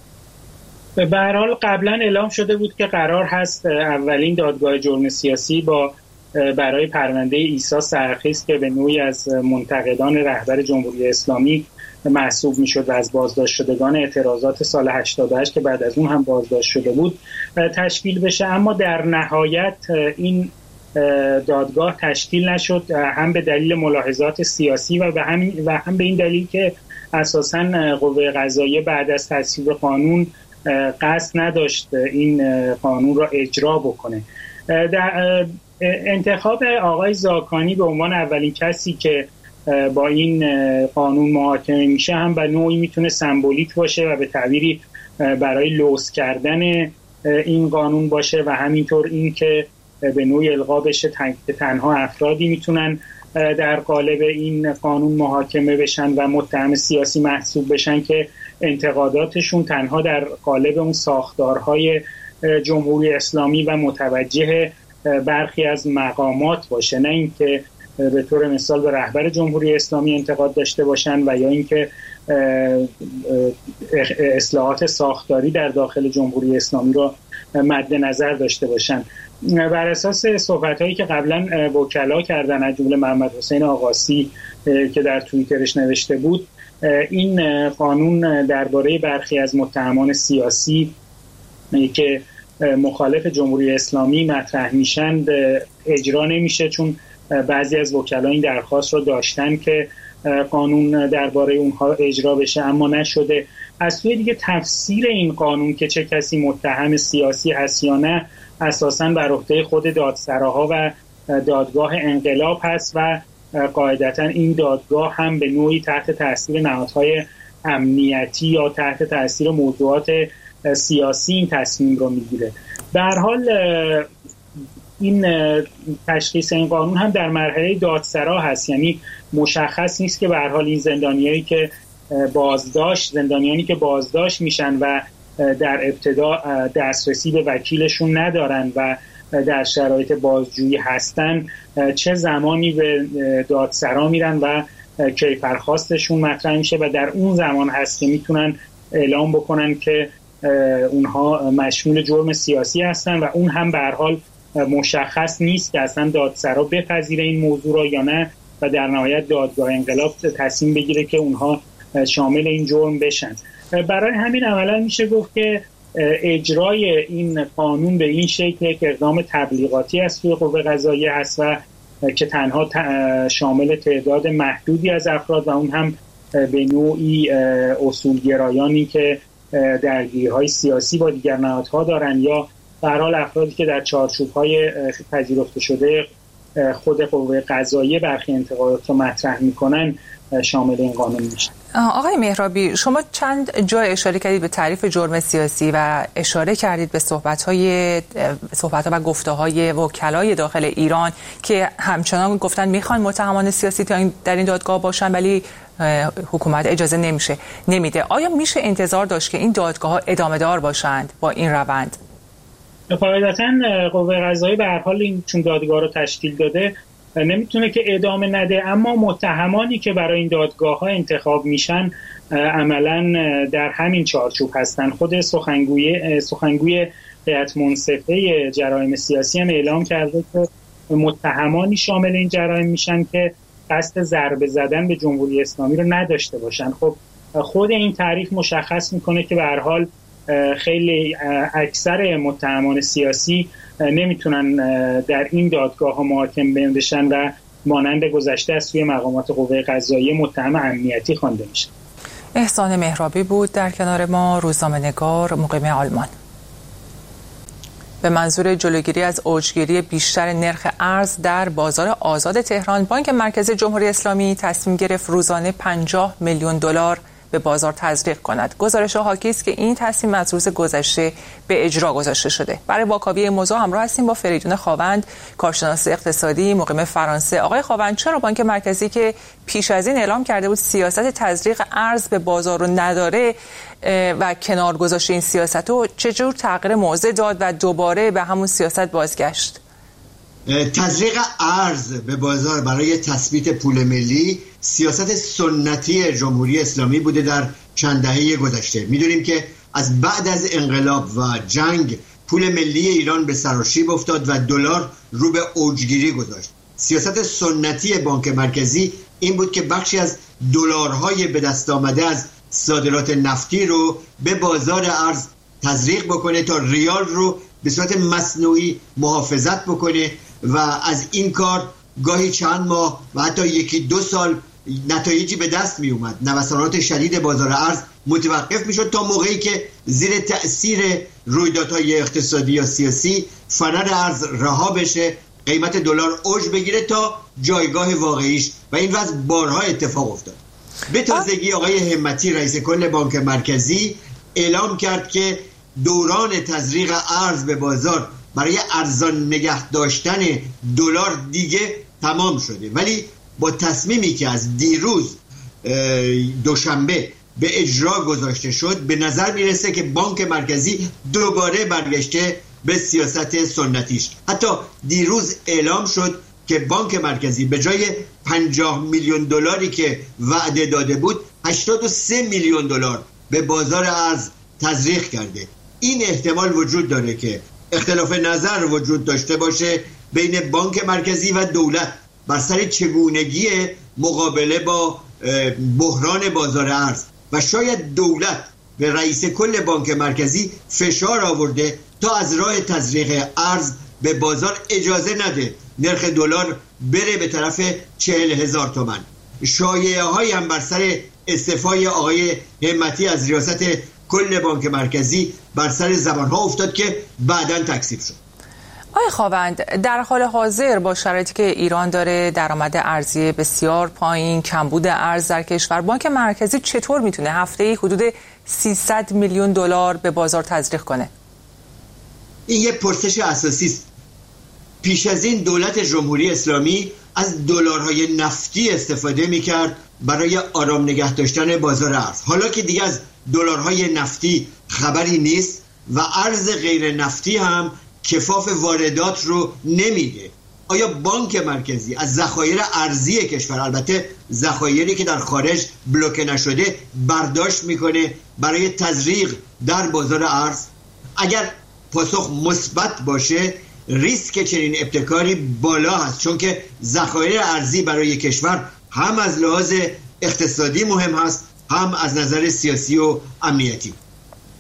Speaker 16: به هر حال قبلا اعلام شده بود که قرار هست اولین دادگاه جرم سیاسی با برای پرونده عیسی سرخیز که به نوعی از منتقدان رهبر جمهوری اسلامی محسوب میشد و از بازداشت شدگان اعتراضات سال هشتاد و هشت که بعد از اون هم بازداشت شده بود تشکیل بشه، اما در نهایت این دادگاه تشکیل نشد، هم به دلیل ملاحظات سیاسی و به هم و هم به این دلیل که اساساً قوه قضاییه بعد از تصویب قانون قصد نداشت این قانون را اجرا بکنه. در انتخاب آقای زاکانی به عنوان اولین کسی که با این قانون محاکمه میشه هم به نوعی میتونه سمبولیک باشه و به تعبیری برای لوث کردن این قانون باشه و همینطور این که به نوعی القا بشه تنها افرادی میتونن در قالب این قانون محاکمه بشن و متهم سیاسی محسوب بشن که انتقاداتشون تنها در قالب اون ساختارهای جمهوری اسلامی و متوجه برخی از مقامات باشه، نه اینکه به طور مثال به رهبر جمهوری اسلامی انتقاد داشته باشن و یا اینکه اصلاحات ساختاری در داخل جمهوری اسلامی را مد نظر داشته باشن. بر اساس صحبت‌هایی که قبلا وکلا کردن از جمله محمد حسین آقاسی که در توییترش نوشته بود، این قانون درباره برخی از متهمان سیاسی که مخالف جمهوری اسلامی مطرح میشن اجرا نمیشه، چون بعضی از وکلا این درخواست رو داشتن که قانون درباره اونها اجرا بشه اما نشده. از سوی دیگه تفسیر این قانون که چه کسی متهم سیاسی هست یا نه اساساً بر عهده خود دادسراها و دادگاه انقلاب هست و قاعدتاً این دادگاه هم به نوعی تحت تاثیر نهادهای امنیتی یا تحت تاثیر موضوعات سیاسی این تصمیم رو میگیره. به هر حال این تشخیص این قانون هم در مرحله دادسرا هست، یعنی مشخص نیست که به هر حال این زندانیایی که بازداشت زندانیانی که بازداشت میشن و در ابتدا دسترسی به وکیلشون ندارن و در شرایط بازجویی هستن چه زمانی به دادسرا میرن و کیفرخواستشون مطرح میشه و در اون زمان هست که میتونن اعلام بکنن که اونها مشمول جرم سیاسی هستن و اون هم به هر حال مشخص نیست که اصلا دادسرا بپذیره این موضوع را یا نه و در نهایت دادگاه انقلاب تصمیم بگیره که اونها شامل این جرم بشن. برای همین عملا میشه گفت که اجرای این قانون به این شکل که اقدام تبلیغاتی از سوی قوه قضاییه هست و که تنها شامل تعداد محدودی از افراد و اون هم به نوعی اصولگرایانی که درگیری‌های سیاسی با دیگر نهادها دارن یا به هر حال افرادی که در چارچوب‌های پذیرفته شده خود قوه قضاییه برخی انتقادات رو مطرح میکنن شامل این قانون میشن.
Speaker 1: آقای مهرابی، شما چند جای اشاره کردید به تعریف جرم سیاسی و اشاره کردید به صحبت‌های صحبت‌ها و گفته‌های وکلای داخل ایران که همچنان گفتن میخوان متهمان سیاسی در این دادگاه باشن ولی حکومت اجازه نمیشه نمیده. آیا میشه انتظار داشت که این دادگاه‌ها ادامه دار باشند با این روند؟
Speaker 16: قاعدتاً قوه قضاییه به هر حال این چون دادگاه رو تشکیل داده نمیتونه که ادامه نده، اما متهمانی که برای این دادگاه ها انتخاب میشن عملاً در همین چارچوب هستن. خود سخنگوی سخنگوی هیئت منصفه جرایم سیاسی هم اعلام کرده که متهمانی شامل این جرایم میشن که قصد ضربه زدن به جمهوری اسلامی رو نداشته باشن. خب خود این تعریف مشخص میکنه که به هر حال خیلی اکثر متهمان سیاسی نمیتونن در این دادگاه ها محاکمه بشن و مانند گذشته از سوی مقامات قوه قضاییه متهم امنیتی خوانده میشن.
Speaker 1: احسان مهرابی بود در کنار ما، روزنامه‌نگار مقیم آلمان. به منظور جلوگیری از اوجگیری بیشتر نرخ ارز در بازار آزاد تهران، بانک مرکزی جمهوری اسلامی تصمیم گرفت روزانه پنجاه میلیون دلار به بازار تزریق کند. گزارش حاکی است که این تصمیم از روز گذشته به اجرا گذاشته شده. برای واکاوی این موضوع همراه هستیم با فریدون خاوند، کارشناس اقتصادی مقیم فرانسه. آقای خاوند، چرا بانک مرکزی که پیش از این اعلام کرده بود سیاست تزریق ارز به بازار رو نداره و کنار گذاشته این سیاست رو، چجور تغییر موضع داد و دوباره به همون سیاست بازگشت؟
Speaker 17: تزریق ارز به بازار برای تثبیت پول ملی سیاست سنتی جمهوری اسلامی بوده در چند دهه گذشته. میدونیم که از بعد از انقلاب و جنگ پول ملی ایران به سراشیب افتاد و دلار رو به اوجگیری گذاشت. سیاست سنتی بانک مرکزی این بود که بخشی از دلارهای به دست آمده از صادرات نفتی رو به بازار ارز تزریق بکنه تا ریال رو به صورت مصنوعی محافظت بکنه و از این کار گاهی چند ماه و حتی یکی دو سال نتایجی به دست می اومد. نوسانات شدید بازار ارز متوقف می شد تا موقعی که زیر تأثیر رویدادهای اقتصادی یا سیاسی فنر ارز رها بشه، قیمت دلار اوج بگیره تا جایگاه واقعیش و این وضع بارها اتفاق افتاد. به تازگی آقای همتی رئیس کل بانک مرکزی اعلام کرد که دوران تزریق ارز به بازار برای ارزان نگه داشتن دلار دیگه تمام شده، ولی با تصمیمی که از دیروز دوشنبه به اجرا گذاشته شد به نظر میرسه که بانک مرکزی دوباره برگشته به سیاست سنتیش. حتی دیروز اعلام شد که بانک مرکزی به جای پنجاه میلیون دلاری که وعده داده بود هشتاد و سه میلیون دلار به بازار ارز تزریق کرده. این احتمال وجود داره که اختلاف نظر وجود داشته باشه بین بانک مرکزی و دولت بر سر چگونگی مقابله با بحران بازار ارز و شاید دولت به رئیس کل بانک مرکزی فشار آورده تا از راه تزریق ارز به بازار اجازه نده نرخ دلار بره به طرف چهل هزار تومان. شایعه هایی هم بر سر استعفای آقای همتی از ریاست کل بانک مرکزی بر سر زبان ها افتاد که بعداً تکذیب شد.
Speaker 1: آقای خاوند، در حال حاضر با شرایطی که ایران داره درآمد ارزی بسیار پایین، کمبود ارز در کشور، بانک مرکزی چطور میتونه هفته‌ای حدود سیصد میلیون دلار به بازار تزریق کنه؟
Speaker 17: این یه پرسش اساسی است. پیش از این دولت جمهوری اسلامی از دلارهای نفتی استفاده میکرد برای آرام نگه داشتن بازار ارز. حالا که دیگه از دلارهای نفتی خبری نیست و ارز غیر نفتی هم کفاف واردات رو نمیده، آیا بانک مرکزی از ذخایر ارزی کشور، البته ذخایری که در خارج بلوکه نشده، برداشت میکنه برای تزریق در بازار ارز؟ اگر پاسخ مثبت باشه ریسک چنین ابتکاری بالا هست، چون که ذخایر ارزی برای کشور هم از لحاظ اقتصادی مهم هست هم از نظر سیاسی و امنیتی.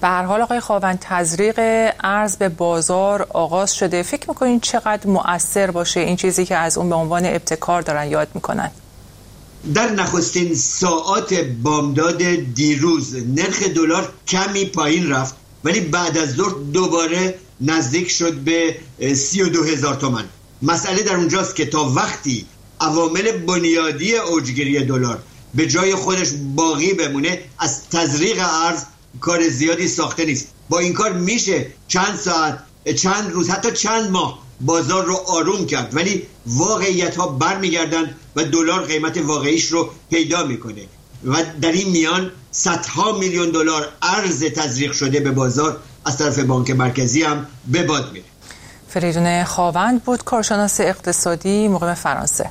Speaker 1: به هر حال آقای خاوند تزریق ارز به بازار آغاز شده. فکر میکنین چقدر مؤثر باشه این چیزی که از اون به عنوان ابتکار دارن یاد میکنن؟
Speaker 17: در نخستین ساعات بامداد دیروز نرخ دلار کمی پایین رفت، ولی بعد از ظهر دوباره نزدیک شد به سی و دو هزار تومان. مسئله در اونجاست که تا وقتی عوامل بنیادی اوجگیری دلار به جای خودش باقی بمونه، از تزریق ارز کار زیادی ساخته نیست. با این کار میشه چند ساعت، چند روز، حتی چند ماه بازار رو آروم کرد، ولی واقعیت ها برمیگردن و دلار قیمت واقعیش رو پیدا میکنه و در این میان صدها میلیون دلار ارز تزریق شده به بازار از طرف بانک مرکزی هم به باد میره.
Speaker 1: فریدون خاوند بود، کارشناس اقتصادی مقیم فرانسه.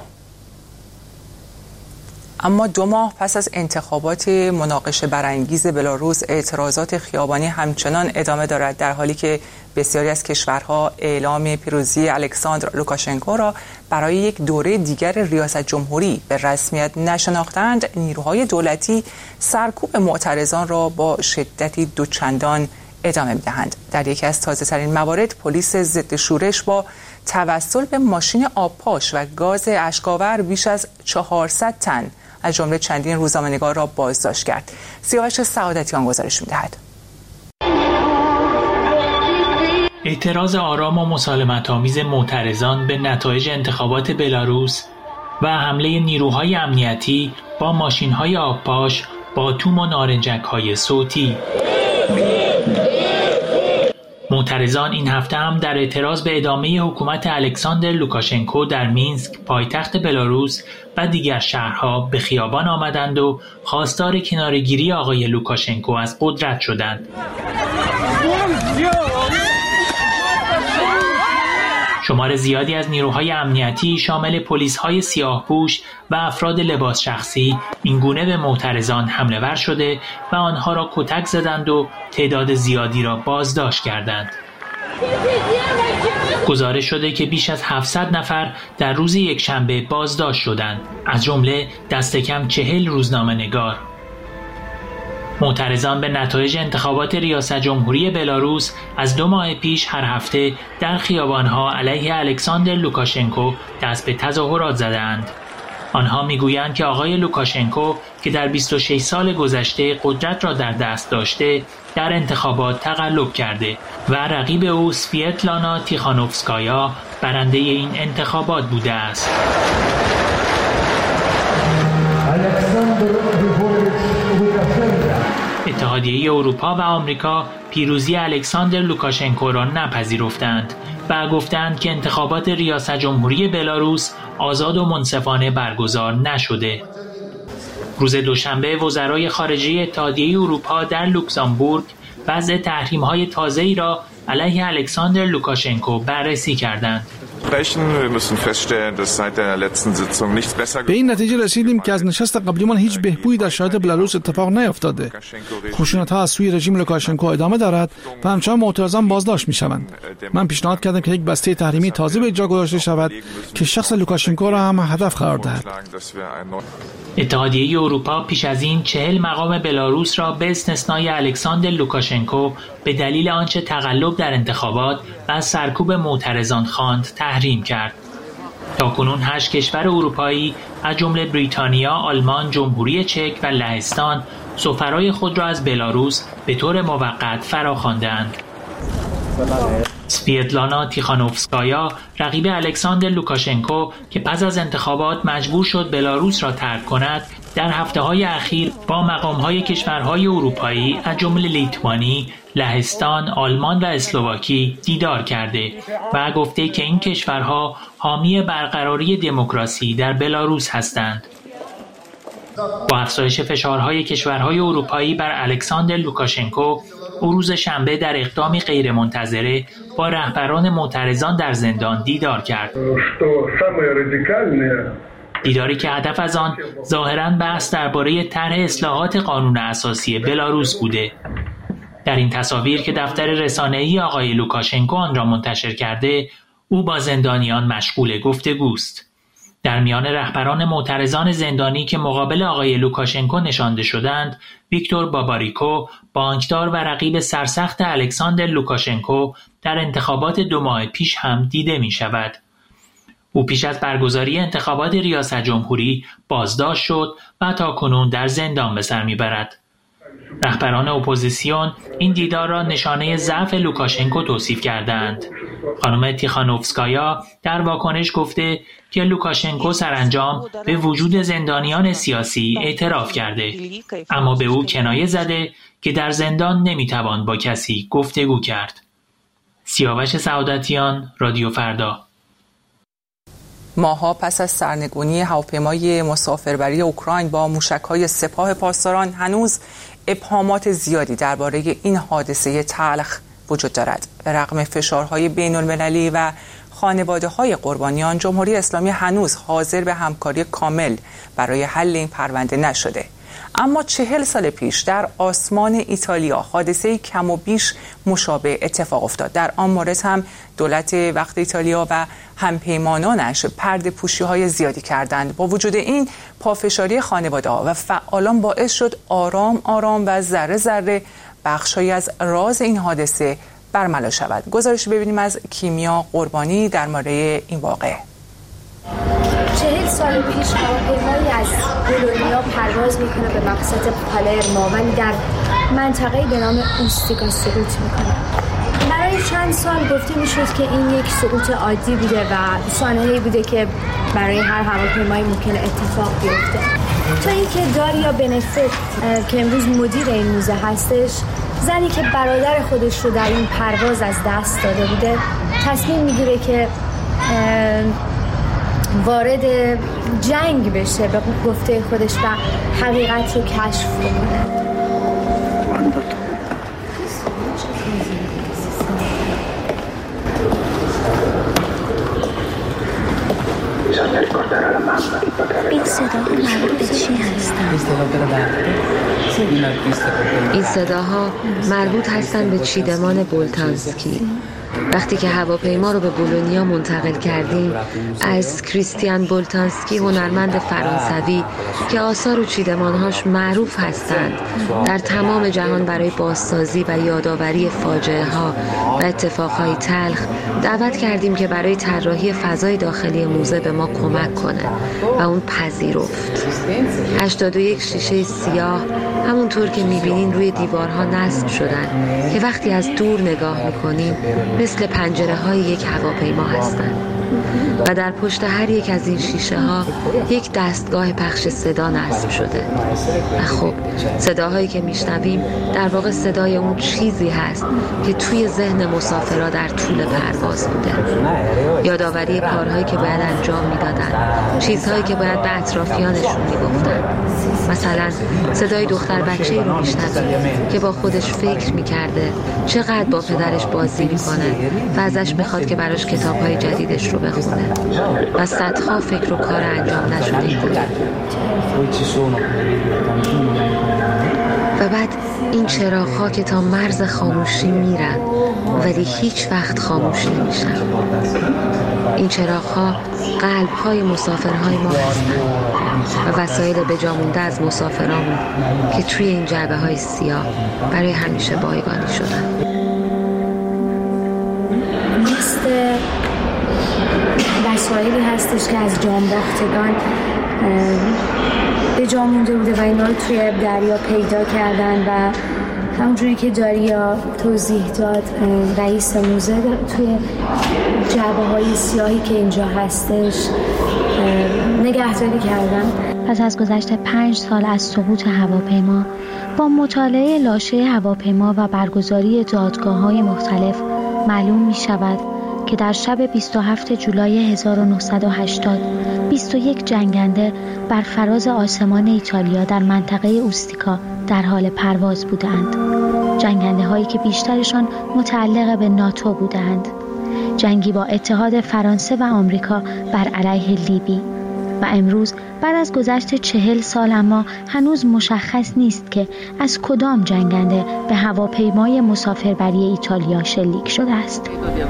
Speaker 1: اما دو ماه پس از انتخابات مناقشه برانگیز بلاروس، اعتراضات خیابانی همچنان ادامه دارد، در حالی که بسیاری از کشورها اعلام پیروزی الکساندر لوکاشنکو را برای یک دوره دیگر ریاست جمهوری به رسمیت نشناختند. نیروهای دولتی سرکوب معترضان را با شدتی دوچندان ادامه می‌دهند. در یکی از تازه‌ترین موارد، پلیس ضد شورش با توسل به ماشین آبپاش و گاز اشک‌آور بیش از چهارصد تن از جمله چندین روزنامه‌نگار را بازداشت کرد. سیاوش سعادتیان گزارش می‌دهد.
Speaker 18: اعتراض آرام و مسالمت‌آمیز معترضان به نتایج انتخابات بلاروس و حمله نیروهای امنیتی با ماشین‌های آبپاش، باتوم و نارنجک‌های صوتی. معترضان این هفته هم در اعتراض به ادامه حکومت الکساندر لوکاشنکو در مینسک، پایتخت بلاروس و دیگر شهرها به خیابان آمدند و خواستار کناره‌گیری آقای لوکاشنکو از قدرت شدند. شمار زیادی از نیروهای امنیتی شامل پلیس‌های سیاه‌پوش و افراد لباس شخصی اینگونه به معترضان حمله ور شده و آنها را کتک زدند و تعداد زیادی را بازداشت کردند. گزارش شده که بیش از هفتصد نفر در روز یکشنبه بازداشت شدند، از جمله دست کم چهل روزنامه‌نگار. معترضان به نتایج انتخابات ریاست جمهوری بلاروس از دو ماه پیش هر هفته در خیابانها علیه الکساندر لوکاشنکو دست به تظاهرات زدند. آنها میگویند که آقای لوکاشنکو که در بیست و شش سال گذشته قدرت را در دست داشته، در انتخابات تقلب کرده و رقیب او سویتلانا تیخانوفسکایا برنده این انتخابات بوده است. اتحادیه اروپا و آمریکا پیروزی الکساندر لوکاشنکو را نپذیرفتند و گفتند که انتخابات ریاست جمهوری بلاروس آزاد و منصفانه برگزار نشده. روز دوشنبه وزرای خارجه اتحادیه اروپا در لوکزامبورگ وضع تحریم‌های تازه‌ای را علیه الکساندر لوکاشنکو بررسی کردند.
Speaker 7: به این نتیجه رسیدیم که از نشست قبلیمان هیچ بهبودی در شرایط بلاروس اتفاق نیفتاده. خشونت‌ها از سوی رژیم لوکاشنکو ادامه دارد و همچنان معترضان بازداشت می‌شوند. من پیشنهاد کردم که یک بسته تحریمی تازه به اجرا گذاشته شود که شخص لوکاشنکو را هم هدف قرار دهد.
Speaker 18: اتحادیه اروپا پیش از این چهل مقام بلاروس را به استثنای الکساندر لوکاشنکو به دلیل آنچه تقلب در انتخابات و سرکوب معترضان خواند تحریم کرد. تاکنون هشت کشور اروپایی از جمله بریتانیا، آلمان، جمهوری چک و لهستان سفرای خود را از بلاروس به طور موقت فراخواندند. سویتلانا تیخانوفسکایا رقیب الکساندر لوکاشنکو که پس از انتخابات مجبور شد بلاروس را ترک کند، در هفته‌های اخیر با مقام‌های کشورهای اروپایی از جمله لیتوانی، لهستان، آلمان و اسلواکی دیدار کرده و گفته که این کشورها حامی برقراری دموکراسی در بلاروس هستند. با افزایش فشارهای کشورهای اروپایی بر الکساندر لوکاشنکو، او روز شنبه در اقدامی غیرمنتظره با رهبران معترضان در زندان دیدار کرد. دیداری که هدف از آن ظاهراً بحث درباره طرح اصلاحات قانون اساسی بلاروس بوده. در این تصاویر که دفتر رسانه‌ای آقای لوکاشنکو آن را منتشر کرده، او با زندانیان مشغول گفتگوست. در میان رهبران معترضان زندانی که مقابل آقای لوکاشنکو نشانده شدند، ویکتور باباریکو، بانکدار و رقیب سرسخت الکساندر لوکاشنکو، در انتخابات دو ماه پیش هم دیده می شود. او پیش از برگزاری انتخابات ریاست جمهوری بازداشت شد و تاکنون در زندان به سر می برد. رهبران اپوزیسیون این دیدار را نشانه ضعف لوکاشنکو توصیف کردند. خانم تیخانوفسکایا در واکنش گفته که لوکاشنکو سرانجام به وجود زندانیان سیاسی اعتراف کرده، اما به او کنایه زده که در زندان نمیتوان با کسی گفتگو کرد. سیاوش سعادتیان، رادیو فردا.
Speaker 1: ماها پس از سرنگونی هواپیمای مسافربری اوکراین با موشک‌های سپاه پاسداران هنوز ابهامات زیادی درباره این حادثه تلخ وجود دارد. به رغم فشارهای بین‌المللی و خانواده‌های قربانیان، جمهوری اسلامی هنوز حاضر به همکاری کامل برای حل این پرونده نشده. اما چهل سال پیش در آسمان ایتالیا حادثه کم و بیش مشابه اتفاق افتاد. در آن مورد هم دولت وقت ایتالیا و همپیمانانش پرده پوشی های زیادی کردند. با وجود این پافشاری خانواده ها و فعالان باعث شد آرام آرام و ذره ذره بخشی از راز این حادثه برملا شود. گزارش ببینیم از کیمیا قربانی در مورد این واقعه.
Speaker 19: چهل سال پیش هواپیمایی از بولونیا پرواز میکنه به مقصد پالرمو، ولی در منطقه‌ای به نام اوستیکا سقوط میکنه. برای چند سال گفته میشد که این یک سقوط عادی بوده و سانحه‌ای بوده که برای هر هواپیمایی ممکنه اتفاق بیفته، تا اینکه داریا بنفیت که امروز مدیر این موزه هستش، زنی که برادر خودش رو در این پرواز از دست داده بوده، تصمیم میگیره که وارد جنگ بشه به گفته خودش و حقیقت رو کشف کنه.
Speaker 20: این صداها مربوط به چی هستن؟
Speaker 21: این صداها مربوط هستن به چیدمان بولتانسکی. وقتی که هواپیما رو به بولونیا منتقل کردیم، از کریستیان بولتانسکی، هنرمند فرانسوی که آثار و چیدمانهاش معروف هستند در تمام جهان برای بازسازی و یادآوری فاجعه ها و اتفاقهای تلخ، دعوت کردیم که برای طراحی فضای داخلی موزه به ما کمک کنه و اون پذیرفت. هشتاد و یک شیشه سیاه همونطور که میبینین روی دیوارها نصب شدن که وقتی از دور نگاه میکنیم مثل پنجره های یک هواپیما هستند و در پشت هر یک از این شیشه ها یک دستگاه پخش صدا نصب شده و خب صداهایی که میشنویم در واقع صدای اون چیزی هست که توی ذهن مسافرها در طول پرواز بوده. یادآوری کارهایی که باید انجام میدادن، چیزهایی که باید به اطرافیانشون میگفتن. مثلا صدای دختر بچه‌ای رو میشنویم که با خودش فکر میکرده چقدر با پدرش بازی میکنه و ازش میخواد که براش کتابهای جدیدش رو بخونه و صدها فکر و کار انجام نشده بوده. و بعد این چراغ‌ها که تا مرز خاموشی میرن ولی هیچ وقت خاموش نمیشن. این چراغ‌ها قلب‌های مسافرهای ما هستن و وسایل بجامونده از مسافرامون که توی این جعبه‌های سیاه برای همیشه بایگانی شدن.
Speaker 19: مثل وسایلی هستش که از جانباختگان به جا مونده بوده و اینا رو توی دریا پیدا کردن و همونجوری که داریا توضیح داد رئیس موزه، توی جعبه های سیاهی که اینجا هستش نگهداری کردن.
Speaker 20: پس از گذشت پنج سال از سقوط هواپیما، با مطالعه لاشه هواپیما و برگزاری دادگاه‌های مختلف معلوم می شود که در شب بیست و هفتم جولای هزار و نهصد و هشتاد بیست و یک جنگنده بر فراز آسمان ایتالیا در منطقه اوستیکا در حال پرواز بودند. جنگنده هایی که بیشترشان متعلق به ناتو بودند. جنگی با اتحاد فرانسه و آمریکا بر علیه لیبی. و امروز بعد از گذشت چهل سال اما هنوز مشخص نیست که از کدام جنگنده به هواپیمای مسافربری ایتالیا شلیک شده است.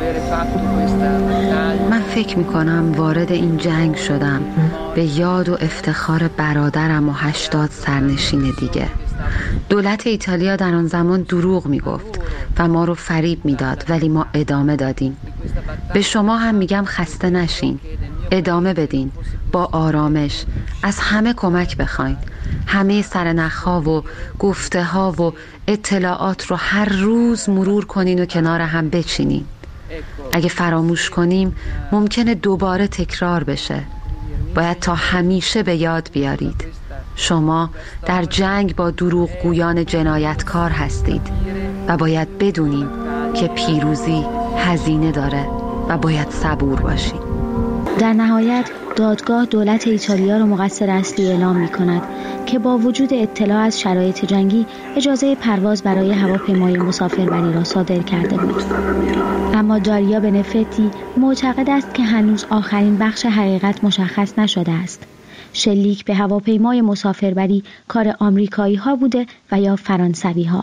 Speaker 21: من فکر میکنم وارد این جنگ شدم به یاد و افتخار برادرم و هشتاد سرنشین دیگه. دولت ایتالیا در آن زمان دروغ میگفت و ما رو فریب میداد، ولی ما ادامه دادیم. به شما هم میگم خسته نشین، ادامه بدین، با آرامش از همه کمک بخواین. همه سرنخ‌ها و گفته ها و اطلاعات رو هر روز مرور کنین و کنار هم بچینین. اگه فراموش کنیم ممکنه دوباره تکرار بشه. باید تا همیشه به یاد بیارید شما در جنگ با دروغگویان جنایتکار هستید و باید بدونین که پیروزی هزینه داره و باید صبور باشید.
Speaker 20: در نهایت دادگاه دولت ایتالیا را مقصر اصلی اعلام می کند که با وجود اطلاع از شرایط جنگی اجازه پرواز برای هواپیمای مسافربری را صادر کرده بود. اما داریا بنفتی معتقد است که هنوز آخرین بخش حقیقت مشخص نشده است. شلیک به هواپیمای مسافربری کار آمریکایی ها بوده و یا فرانسوی ها.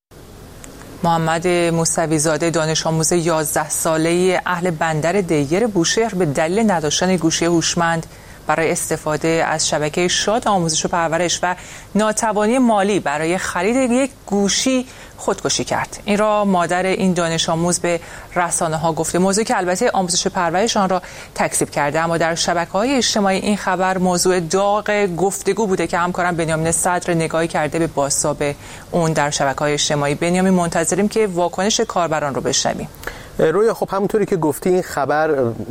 Speaker 1: محمد موسوی زاده دانش آموز یازده ساله اهل بندر دیر بوشهر به دلیل نداشتن گوشی هوشمند برای استفاده از شبکه شاد آموزش و پرورش و ناتوانی مالی برای خرید یک گوشی خودکشی کرد. این را مادر این دانش آموز به رسانه ها گفته، موضوعی که البته آموزش و پرورش آن را تکذیب کرده، اما در شبکه‌های اجتماعی این خبر موضوع داغ گفتگو بوده که همکارم بنیامین صدر نگاهی کرده به بازتاب اون در شبکه‌های اجتماعی. بنیامین، منتظریم که واکنش کاربران رو بشنویم.
Speaker 4: رویا، خب همونطوری که گفتی این خبر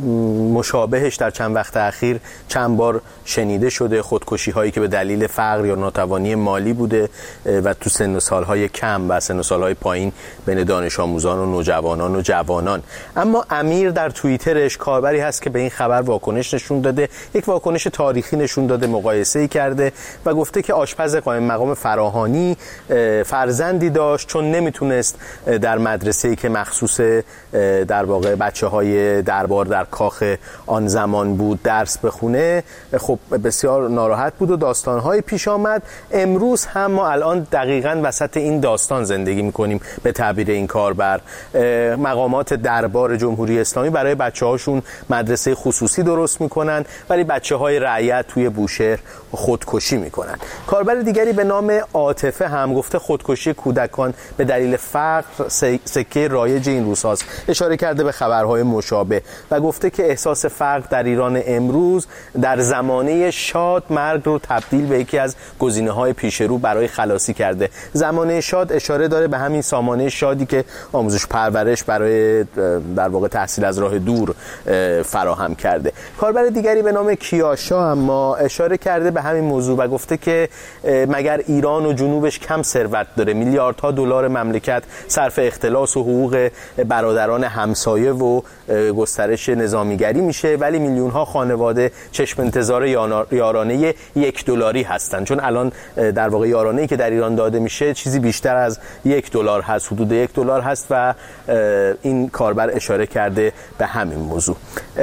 Speaker 4: مشابهش در چند وقت اخیر چند بار شنیده شده، خودکشی هایی که به دلیل فقر یا ناتوانی مالی بوده و تو سن و سالهای کم و سن و سالهای پایین بین دانش آموزان و نوجوانان و جوانان. اما امیر در توییترش کاربری هست که به این خبر واکنش نشون داده، یک واکنش تاریخی نشون داده، مقایسه‌ای کرده و گفته که آشپز قائم مقام فراهانی فرزندی داشت، چون نمیتونست در مدرسه‌ای که مخصوص در واقع بچه‌های دربار در کاخ آن زمان بود درس بخونه، خب بسیار ناراحت بود و داستان‌های پیش آمد. امروز هم ما الان دقیقاً وسط این داستان زندگی می‌کنیم به تعبیر این کاربر. مقامات دربار جمهوری اسلامی برای بچه‌هاشون مدرسه خصوصی درست می‌کنن، ولی بچه‌های رعیت توی بوشهر خودکشی می‌کنن. کاربر دیگری به نام عاطفه هم گفته خودکشی کودکان به دلیل فقر سکه رایج این روزهاست. اشاره کرده به خبرهای مشابه و گفته که احساس فقر در ایران امروز در زمانه شاد مرگ رو تبدیل به یکی از گزینه‌های پیش رو برای خلاصی کرده. زمانه شاد اشاره داره به همین سامانه شادی که آموزش پرورش برای در واقع تحصیل از راه دور فراهم کرده. کاربر دیگری به نام کیاشا اما اشاره کرده به همین موضوع و گفته که مگر ایران و جنوبش کم ثروت داره؟ میلیاردها دلار مملکت صرف اختلاس و حقوق برادران همسایه و گسترش نظامیگری میشه، ولی میلیون ها خانواده چشم انتظار یارانه یک دلاری هستن، چون الان در واقع یارانه‌ای که در ایران داده میشه چیزی بیشتر از یک دلار هست، حدود یک دلار هست و این کاربر اشاره کرده به همین موضوع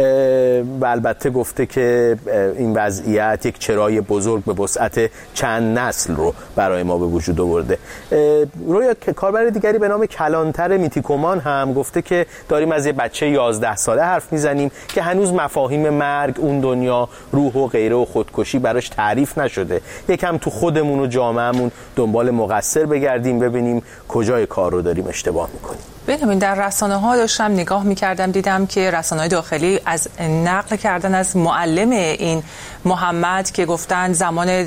Speaker 4: و البته گفته که این وضعیت یک چرای بزرگ به وسعت چند نسل رو برای ما به وجود آورده. روی کاربر دیگری به نام کلانتر میتیکومان هم گفته که داریم از یه بچه یازده ساله حرف میزنیم که هنوز مفاهیم مرگ، اون دنیا، روح و غیره و خودکشی براش تعریف نشده. یکم تو خودمون و جامعهمون دنبال مقصر بگردیم، ببینیم کجای کار رو داریم اشتباه میکنیم.
Speaker 1: ببینیم در رسانه ها داشتم نگاه میکردم، دیدم که رسانه های داخلی از نقل کردن از معلم این محمد که گفتن زمان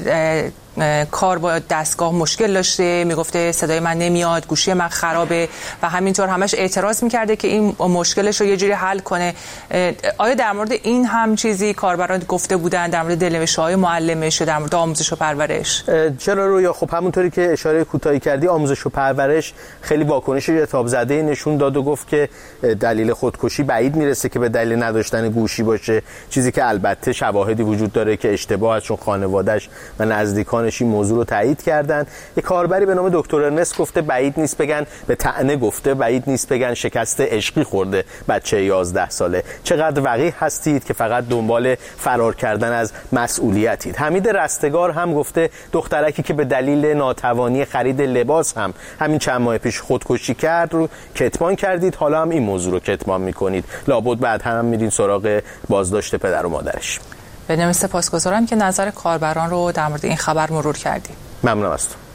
Speaker 1: کار با دستگاه مشکل داشته، میگفته صدای من نمیاد، گوشی من خرابه و همینطور همش اعتراض میکرده که این مشکلش رو یه جوری حل کنه. آیا در مورد این هم چیزی کاربران گفته بودن در مورد دلنوشته‌های معلمش در مورد آموزش و پرورش؟
Speaker 4: چرا رویا، خب همونطوری که اشاره کوتاهی کردی آموزش و پرورش خیلی واکنش شتاب زده نشون داد و گفت که دلیل خودکشی بعید میرسه که به دلیل نداشتن گوشی باشه، چیزی که البته شواهدی وجود داره که اشتباه است، چون خانواده‌اش و نزدیکان خانشی موضوع رو تایید کردن. یک کاربری به نام دکتر ارنست گفته بعید نیست بگن به طعنه گفته، بعید نیست بگن شکست عشقی خورده بچه یازده ساله. چقدر وقیح هستید که فقط دنبال فرار کردن از مسئولیتید. حمید رستگار هم گفته دخترکی که به دلیل ناتوانی خرید لباس هم همین چند ماه پیش خودکشی کرد رو کتمان کردید، حالا هم این موضوع رو کتمان میکنید. لابد بعد هم میرین سراغ بازداشت پدر و مادرش.
Speaker 1: بدم سپاسگزارم که نظر کاربران رو در مورد این خبر مرور کردیم.
Speaker 4: ممنون از تو.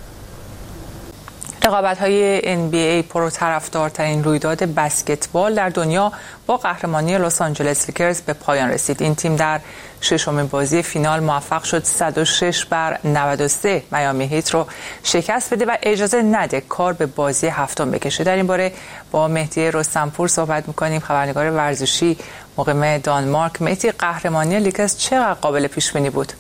Speaker 1: رقابت‌های ان بی ای پرطرفدارترین رویداد بسکتبال در دنیا با قهرمانی لس آنجلس لیکرز به پایان رسید. این تیم در ششمین بازی فینال موفق شد صد و شش بر نود و سه میامی هیت رو شکست بده و اجازه نده کار به بازی هفتم بکشه. در این باره با مهدی رستمپور صحبت می‌کنیم، خبرنگار ورزشی مقیم دانمارک. مهدی، قهرمانی لیکرز چقدر قابل پیش بینی بود؟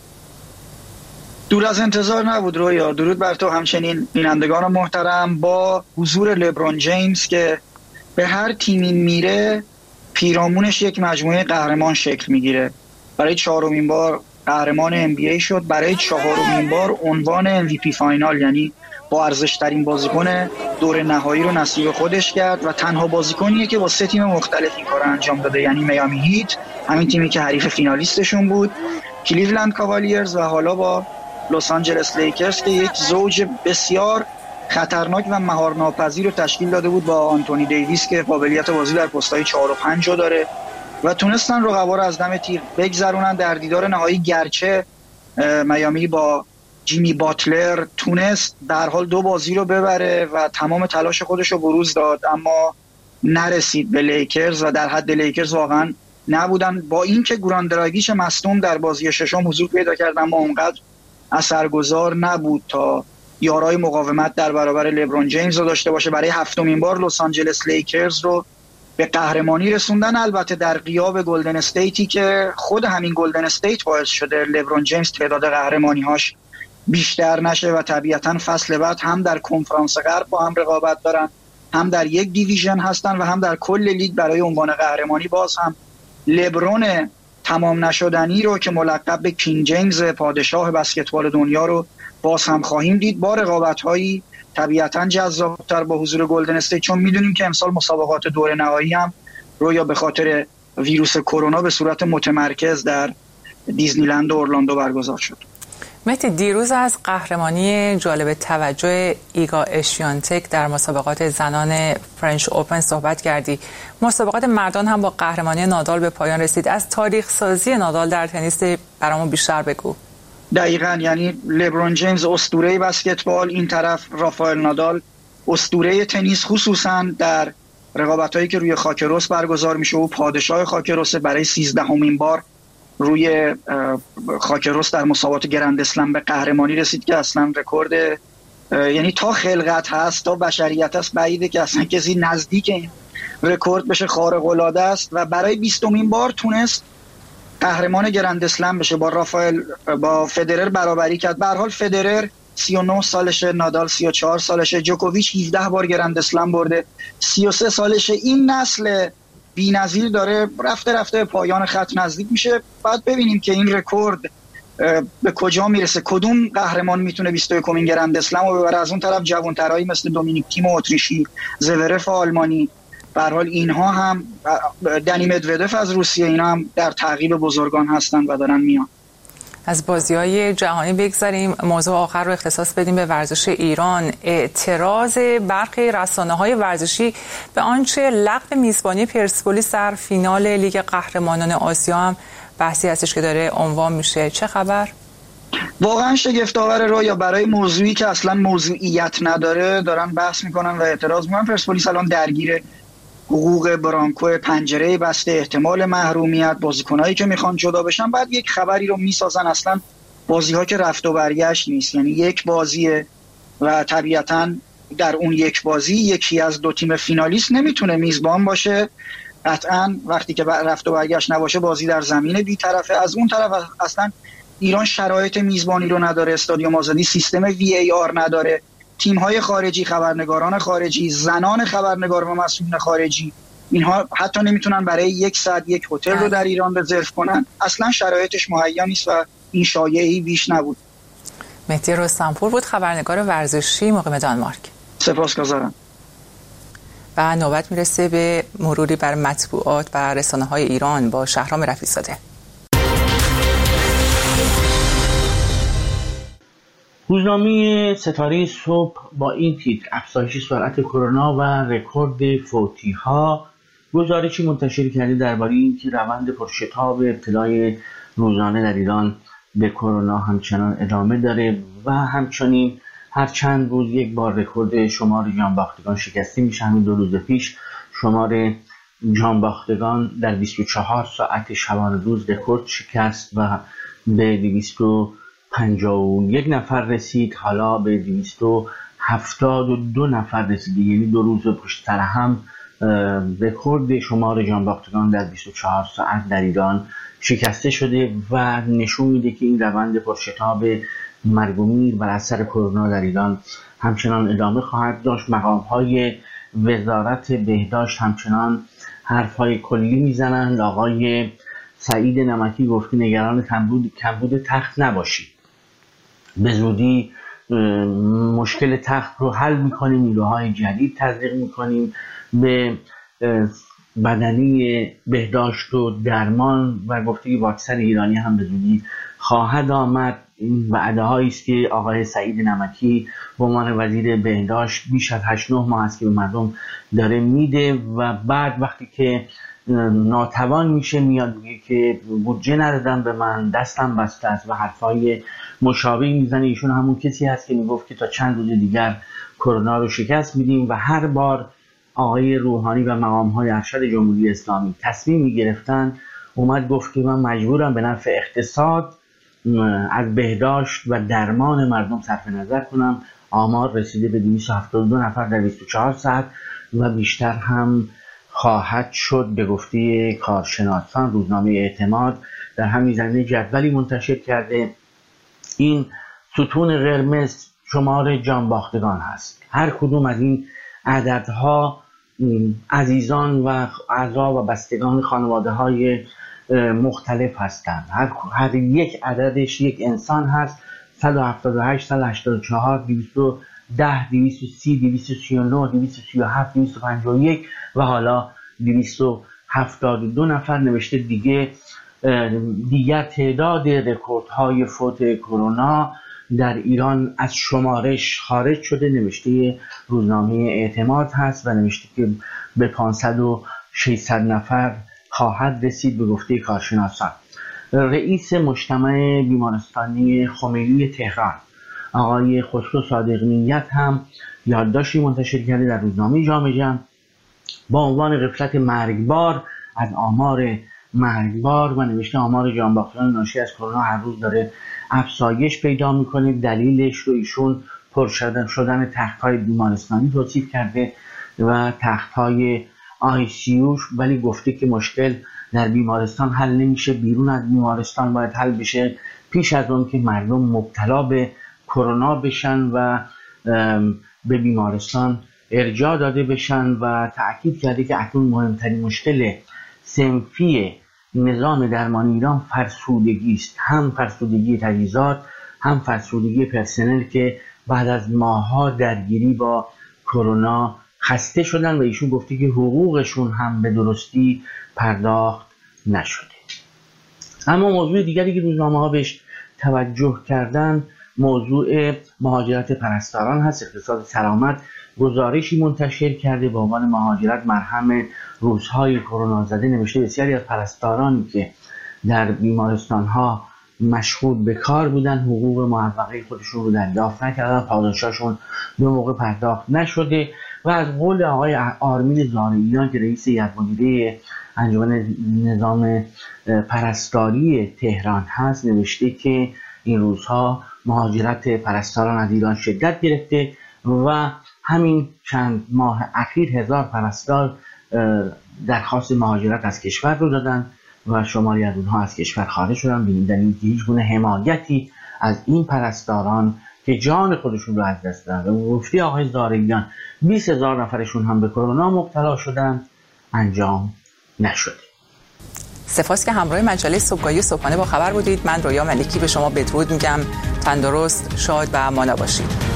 Speaker 2: دور از انتظار نبود رویا. درود بر تو، همچنین بینندگان محترم. با حضور لبرون جیمز که به هر تیمی میره پیرامونش یک مجموعه قهرمان شکل میگیره. برای چهارمین بار قهرمان ان بی ای شد، برای چهارمین بار عنوان ام وی پی فاینال یعنی با ارزش‌ترین بازیکن دور نهایی رو نصیب خودش کرد و تنها بازیکنیه که با سه تیم مختلف این کارو انجام داده، یعنی میامی هیت، همین تیمی که حریف فینالیستشون بود، کلیولند کاوالیرز و حالا با لس آنجلس لیکرز که یک زوج بسیار خطرناک و مهارناپذیر رو تشکیل داده بود با آنتونی دیویس که قابلیت بازی در پست‌های چهار و پنج رو داره و تونستن رقبا رو از دم تیر بگذرونن در دیدار نهایی. گرچه میامی با جیمی باتلر تونست در حال دو بازی رو ببره و تمام تلاش خودش رو بروز داد، اما نرسید به لیکرز و در حد لیکرز واقعا نبودن. با اینکه گوران دراگیچ مصدوم در بازی ششم حضور پیدا کرد اما اونقدر اثرگذار نبود تا یارای مقاومت در برابر لبرون جیمز رو داشته باشه. برای هفتمین بار لس آنجلس لیکرز رو به قهرمانی رسوندن، البته در غیاب گلدن استیتی که خود همین گلدن استیت باعث شده لبرون جیمز تعداد قهرمانی‌هاش بیشتر نشه و طبیعتاً فصل بعد هم در کنفرانس غرب با هم رقابت دارن، هم در یک دیویژن هستن و هم در کل لیگ برای عنوان قهرمانی. باز هم لبرون تمام نشدنی رو که ملقب به کینگ جیمز پادشاه بسکتبال دنیا رو باز هم خواهیم دید با رقابت‌هایی طبیعتاً جذاب‌تر با حضور گلدن استیت، چون می‌دونیم که امسال مسابقات دور نهایی هم رویا به خاطر ویروس کرونا به صورت متمرکز در دیزنیلند و اورلاندو برگزار شد.
Speaker 1: مهدی، دیروز از قهرمانی جالب توجه ایگا اشیانتک در مسابقات زنان فرنچ اوپن صحبت کردی. مسابقات مردان هم با قهرمانی نادال به پایان رسید. از تاریخ سازی نادال در تنیس برامون بیشتر بگو.
Speaker 2: دقیقاً، یعنی لبرون جیمز اسطوره بسکتبال، این طرف رافائل نادال اسطوره تنیس، خصوصاً در رقابت‌هایی که روی خاک رس برگزار میشه و پادشاه خاک رس برای سیزدهمین بار روی خاک رس در مسابقات گرند اسلم به قهرمانی رسید که اصلا رکورد، یعنی تا خلقت هست تا بشریت هست بعیده که اصلا کسی نزدیک این رکورد بشه. خارق العاده است و برای بیستمین بار تونست قهرمان گرند اسلم بشه. با رافائل با فدرر برابری کرد. به هر حال فدرر سی و نه سالشه، نادال سی و چهار سالشه، جوکوویچ هفده بار گرند اسلم برده، سی و سه سالشه. این نسل بی‌نظیر داره رفته رفته پایان خط نزدیک میشه. بعد ببینیم که این رکورد به کجا میرسه، کدوم قهرمان میتونه بیست و یکمین گرند اسلم رو ببره. از اون طرف جوانترایی مثل دومینیک تیم اتریشی، زورف آلمانی، به هر حال اینها هم، دنی مدودف از روسیه، اینا هم در تعقیب بزرگان هستن و دارن میان.
Speaker 1: از بازی‌های جهانی بگذاریم، موضوع آخر رو اختصاص بدیم به ورزش ایران. اعتراض برخی رسانه‌های ورزشی به آنچه لغو میزبانی پرسپولیس در فینال لیگ قهرمانان آسیا هم بحثی هستش که داره عنوان میشه. چه خبر؟
Speaker 2: واقعا شگفت‌آور رو یا برای موضوعی که اصلا موضوعیت نداره دارن بحث میکنن و اعتراض میکنن. پرسپولیس الان درگیر حقوق برانکو، پنجره بسته، احتمال محرومیت، بازیکنایی که میخوان جدا بشن. بعد یک خبری رو میسازن، اصلا بازی‌ها که رفت و برگشت نیست، یعنی یک بازیه و طبیعتاً در اون یک بازی یکی از دو تیم فینالیست نمیتونه میزبان باشه. قطعاً وقتی که رفت و برگشت نباشه بازی در زمین بی‌طرفه. از اون طرف اصلا ایران شرایط میزبانی رو نداره، استادیوم آزادی، سیستم وی ای آر نداره، تیم‌های خارجی، خبرنگاران خارجی، زنان خبرنگار و مسئولین خارجی، اینها حتی نمیتونن برای یک ساعت یک هتل رو در ایران رزرو کنن. اصلا شرایطش مهیا نیست و این شایعی بیش نبود.
Speaker 1: مهدی رستمپور بود، خبرنگار ورزشی مقیم دانمارک.
Speaker 2: سپاسگزارم.
Speaker 1: و نوبت میرسه به مروری بر مطبوعات و رسانه‌های ایران با شهرام رفیع‌زاده.
Speaker 3: روزنامه ستاره صبح با این تیتر: افزایش سرعت کرونا و رکورد فوتی‌ها، گزارشی منتشر کرده درباره اینکه روند پرشتاب ابتلای روزانه در ایران به کرونا همچنان ادامه داره و همچنین هر چند روز یک بار رکورد شمار جانباختگان شکسته میشه. همین دو روز پیش شمار جانباختگان در بیست و چهار ساعت شبانه روز رکورد شکست و به دویست و پنجاه و یک نفر رسید. حالا به دویست و هفتاد و دو نفر رسید، یعنی دو روز پشت سر هم رکورد شمار جانباختگان در بیست و چهار ساعت در ایران شکسته شده و نشون میده که این روند پرشتاب مرگ و میر بر اثر کرونا در ایران همچنان ادامه خواهد داشت. مقام‌های وزارت بهداشت همچنان حرف‌های کلی میزنند. آقای سعید نمکی گفته نگران کمبود کمبود تخت نباشید، به زودی مشکل تخت رو حل میکنیم، نیروهای جدید تزریق میکنیم، به بدنی بهداشت و درمان و گفته که واکسن ایرانی هم به زودی خواهد آمد. این وعده هایی است که آقای سعید نمکی به عنوان وزیر بهداشت بیش از هشت نه ماه است که به مردم داره میده و بعد وقتی که ناتوان میشه میاد میگه که بودجه ندادن به من، دستم بسته است و حرفای مشابهی میزنه. ایشون همون کسی هست که میگفت که تا چند روز دیگر کرونا رو شکست میدیم و هر بار آقای روحانی و مقام‌های ارشد جمهوری اسلامی تصمیم میگرفتن اومد گفت که من مجبورم به نفع اقتصاد از بهداشت و درمان مردم صرف نظر کنم. آمار رسیده به دویست و هفتاد و دو نفر در بیست و چهار ساعت و بیشتر هم خواهد شد به گفته کارشناسان. روزنامه اعتماد در همین زمینه جدولی منتشر کرده. این ستون قرمز شمار جانباختگان هست. هر کدوم از این عددها عزیزان و اعضا و بستگان خانواده های مختلف هستند. هر, هر یک عددش یک انسان هست. صد و هفتاد و هشت، صد و هشتاد و چهار، دویست و ده، دویست و سی، دویست و سی و نه، دویست و سی و هفت، دویست و پنجاه و یک و حالا دویست و هفتاد و دو نفر نوشته دیگه دیگر تعداد رکوردهای فوت کرونا در ایران از شمارش خارج شده. نوشته روزنامه اعتماد هست و نوشته که به پانصد و ششصد نفر خواهد رسید به گفته کارشناسان. رئیس مجتمع بیمارستانی خمینی تهران آقای خسرو صادق نیت هم یادداشتی منتشر کرده در روزنامه جامعه جمع با عنوان غفلت مرگبار از آمار مرگبار و نوشته آمار جانباختگان ناشی از کرونا هر روز داره افزایش پیدا میکنه. دلیلش رو ایشون پر شدن شدن تخت‌های بیمارستانی توصیف کرده و تخت‌های آی سی یو، ولی گفته که مشکل در بیمارستان حل نمیشه، بیرون از بیمارستان باید حل بشه پیش از اون که مردم مبتلا به کرونا بشن و به بیمارستان ارجاع داده بشن و تأکید کرده که اکنون مهمترین مشکل صنفی نظام درمانی ایران فرسودگی است، هم فرسودگی تجهیزات هم فرسودگی پرسنل که بعد از ماه‌ها درگیری با کرونا خسته شدن و ایشون گفته که حقوقشون هم به درستی پرداخت نشده. اما موضوع دیگری که روزنامه‌ها بهش توجه کردن موضوع مهاجرت پرستاران هست. اقتصاد سلامت گزارشی منتشر کرده با عنوان مهاجرت مرهم روزهای کرونا زده. نوشته بسیاری از پرستارانی که در بیمارستان‌ها مشغول به کار بودن حقوق موفقه خودشون رو دریافت نکردن، پاداشاشون به موقع پرداخت نشده و از قول آقای آرمین زارعیان که رئیس هیئت مدیره انجمن نظام پرستاری تهران هست نوشته که این روزها مهاجرت پرستاران از ایران شدت گرفته و همین چند ماه اخیر هزار پرستار درخواست مهاجرت از کشور رو دادن و شماری از اونها از کشور خارج شدن. ببینید هیچ گونه حمایتی از این پرستاران که جان خودشون رو از دست دادن و گفته آقای زارعیان بیست هزار نفرشون هم به کرونا مبتلا شدن انجام نشده.
Speaker 1: سپاس که همراه مجله صبحگاهی صبحانه با خبر بودید. من رویا ملکی به شما بدرود میگم. تندرست، شاد و مانا باشید.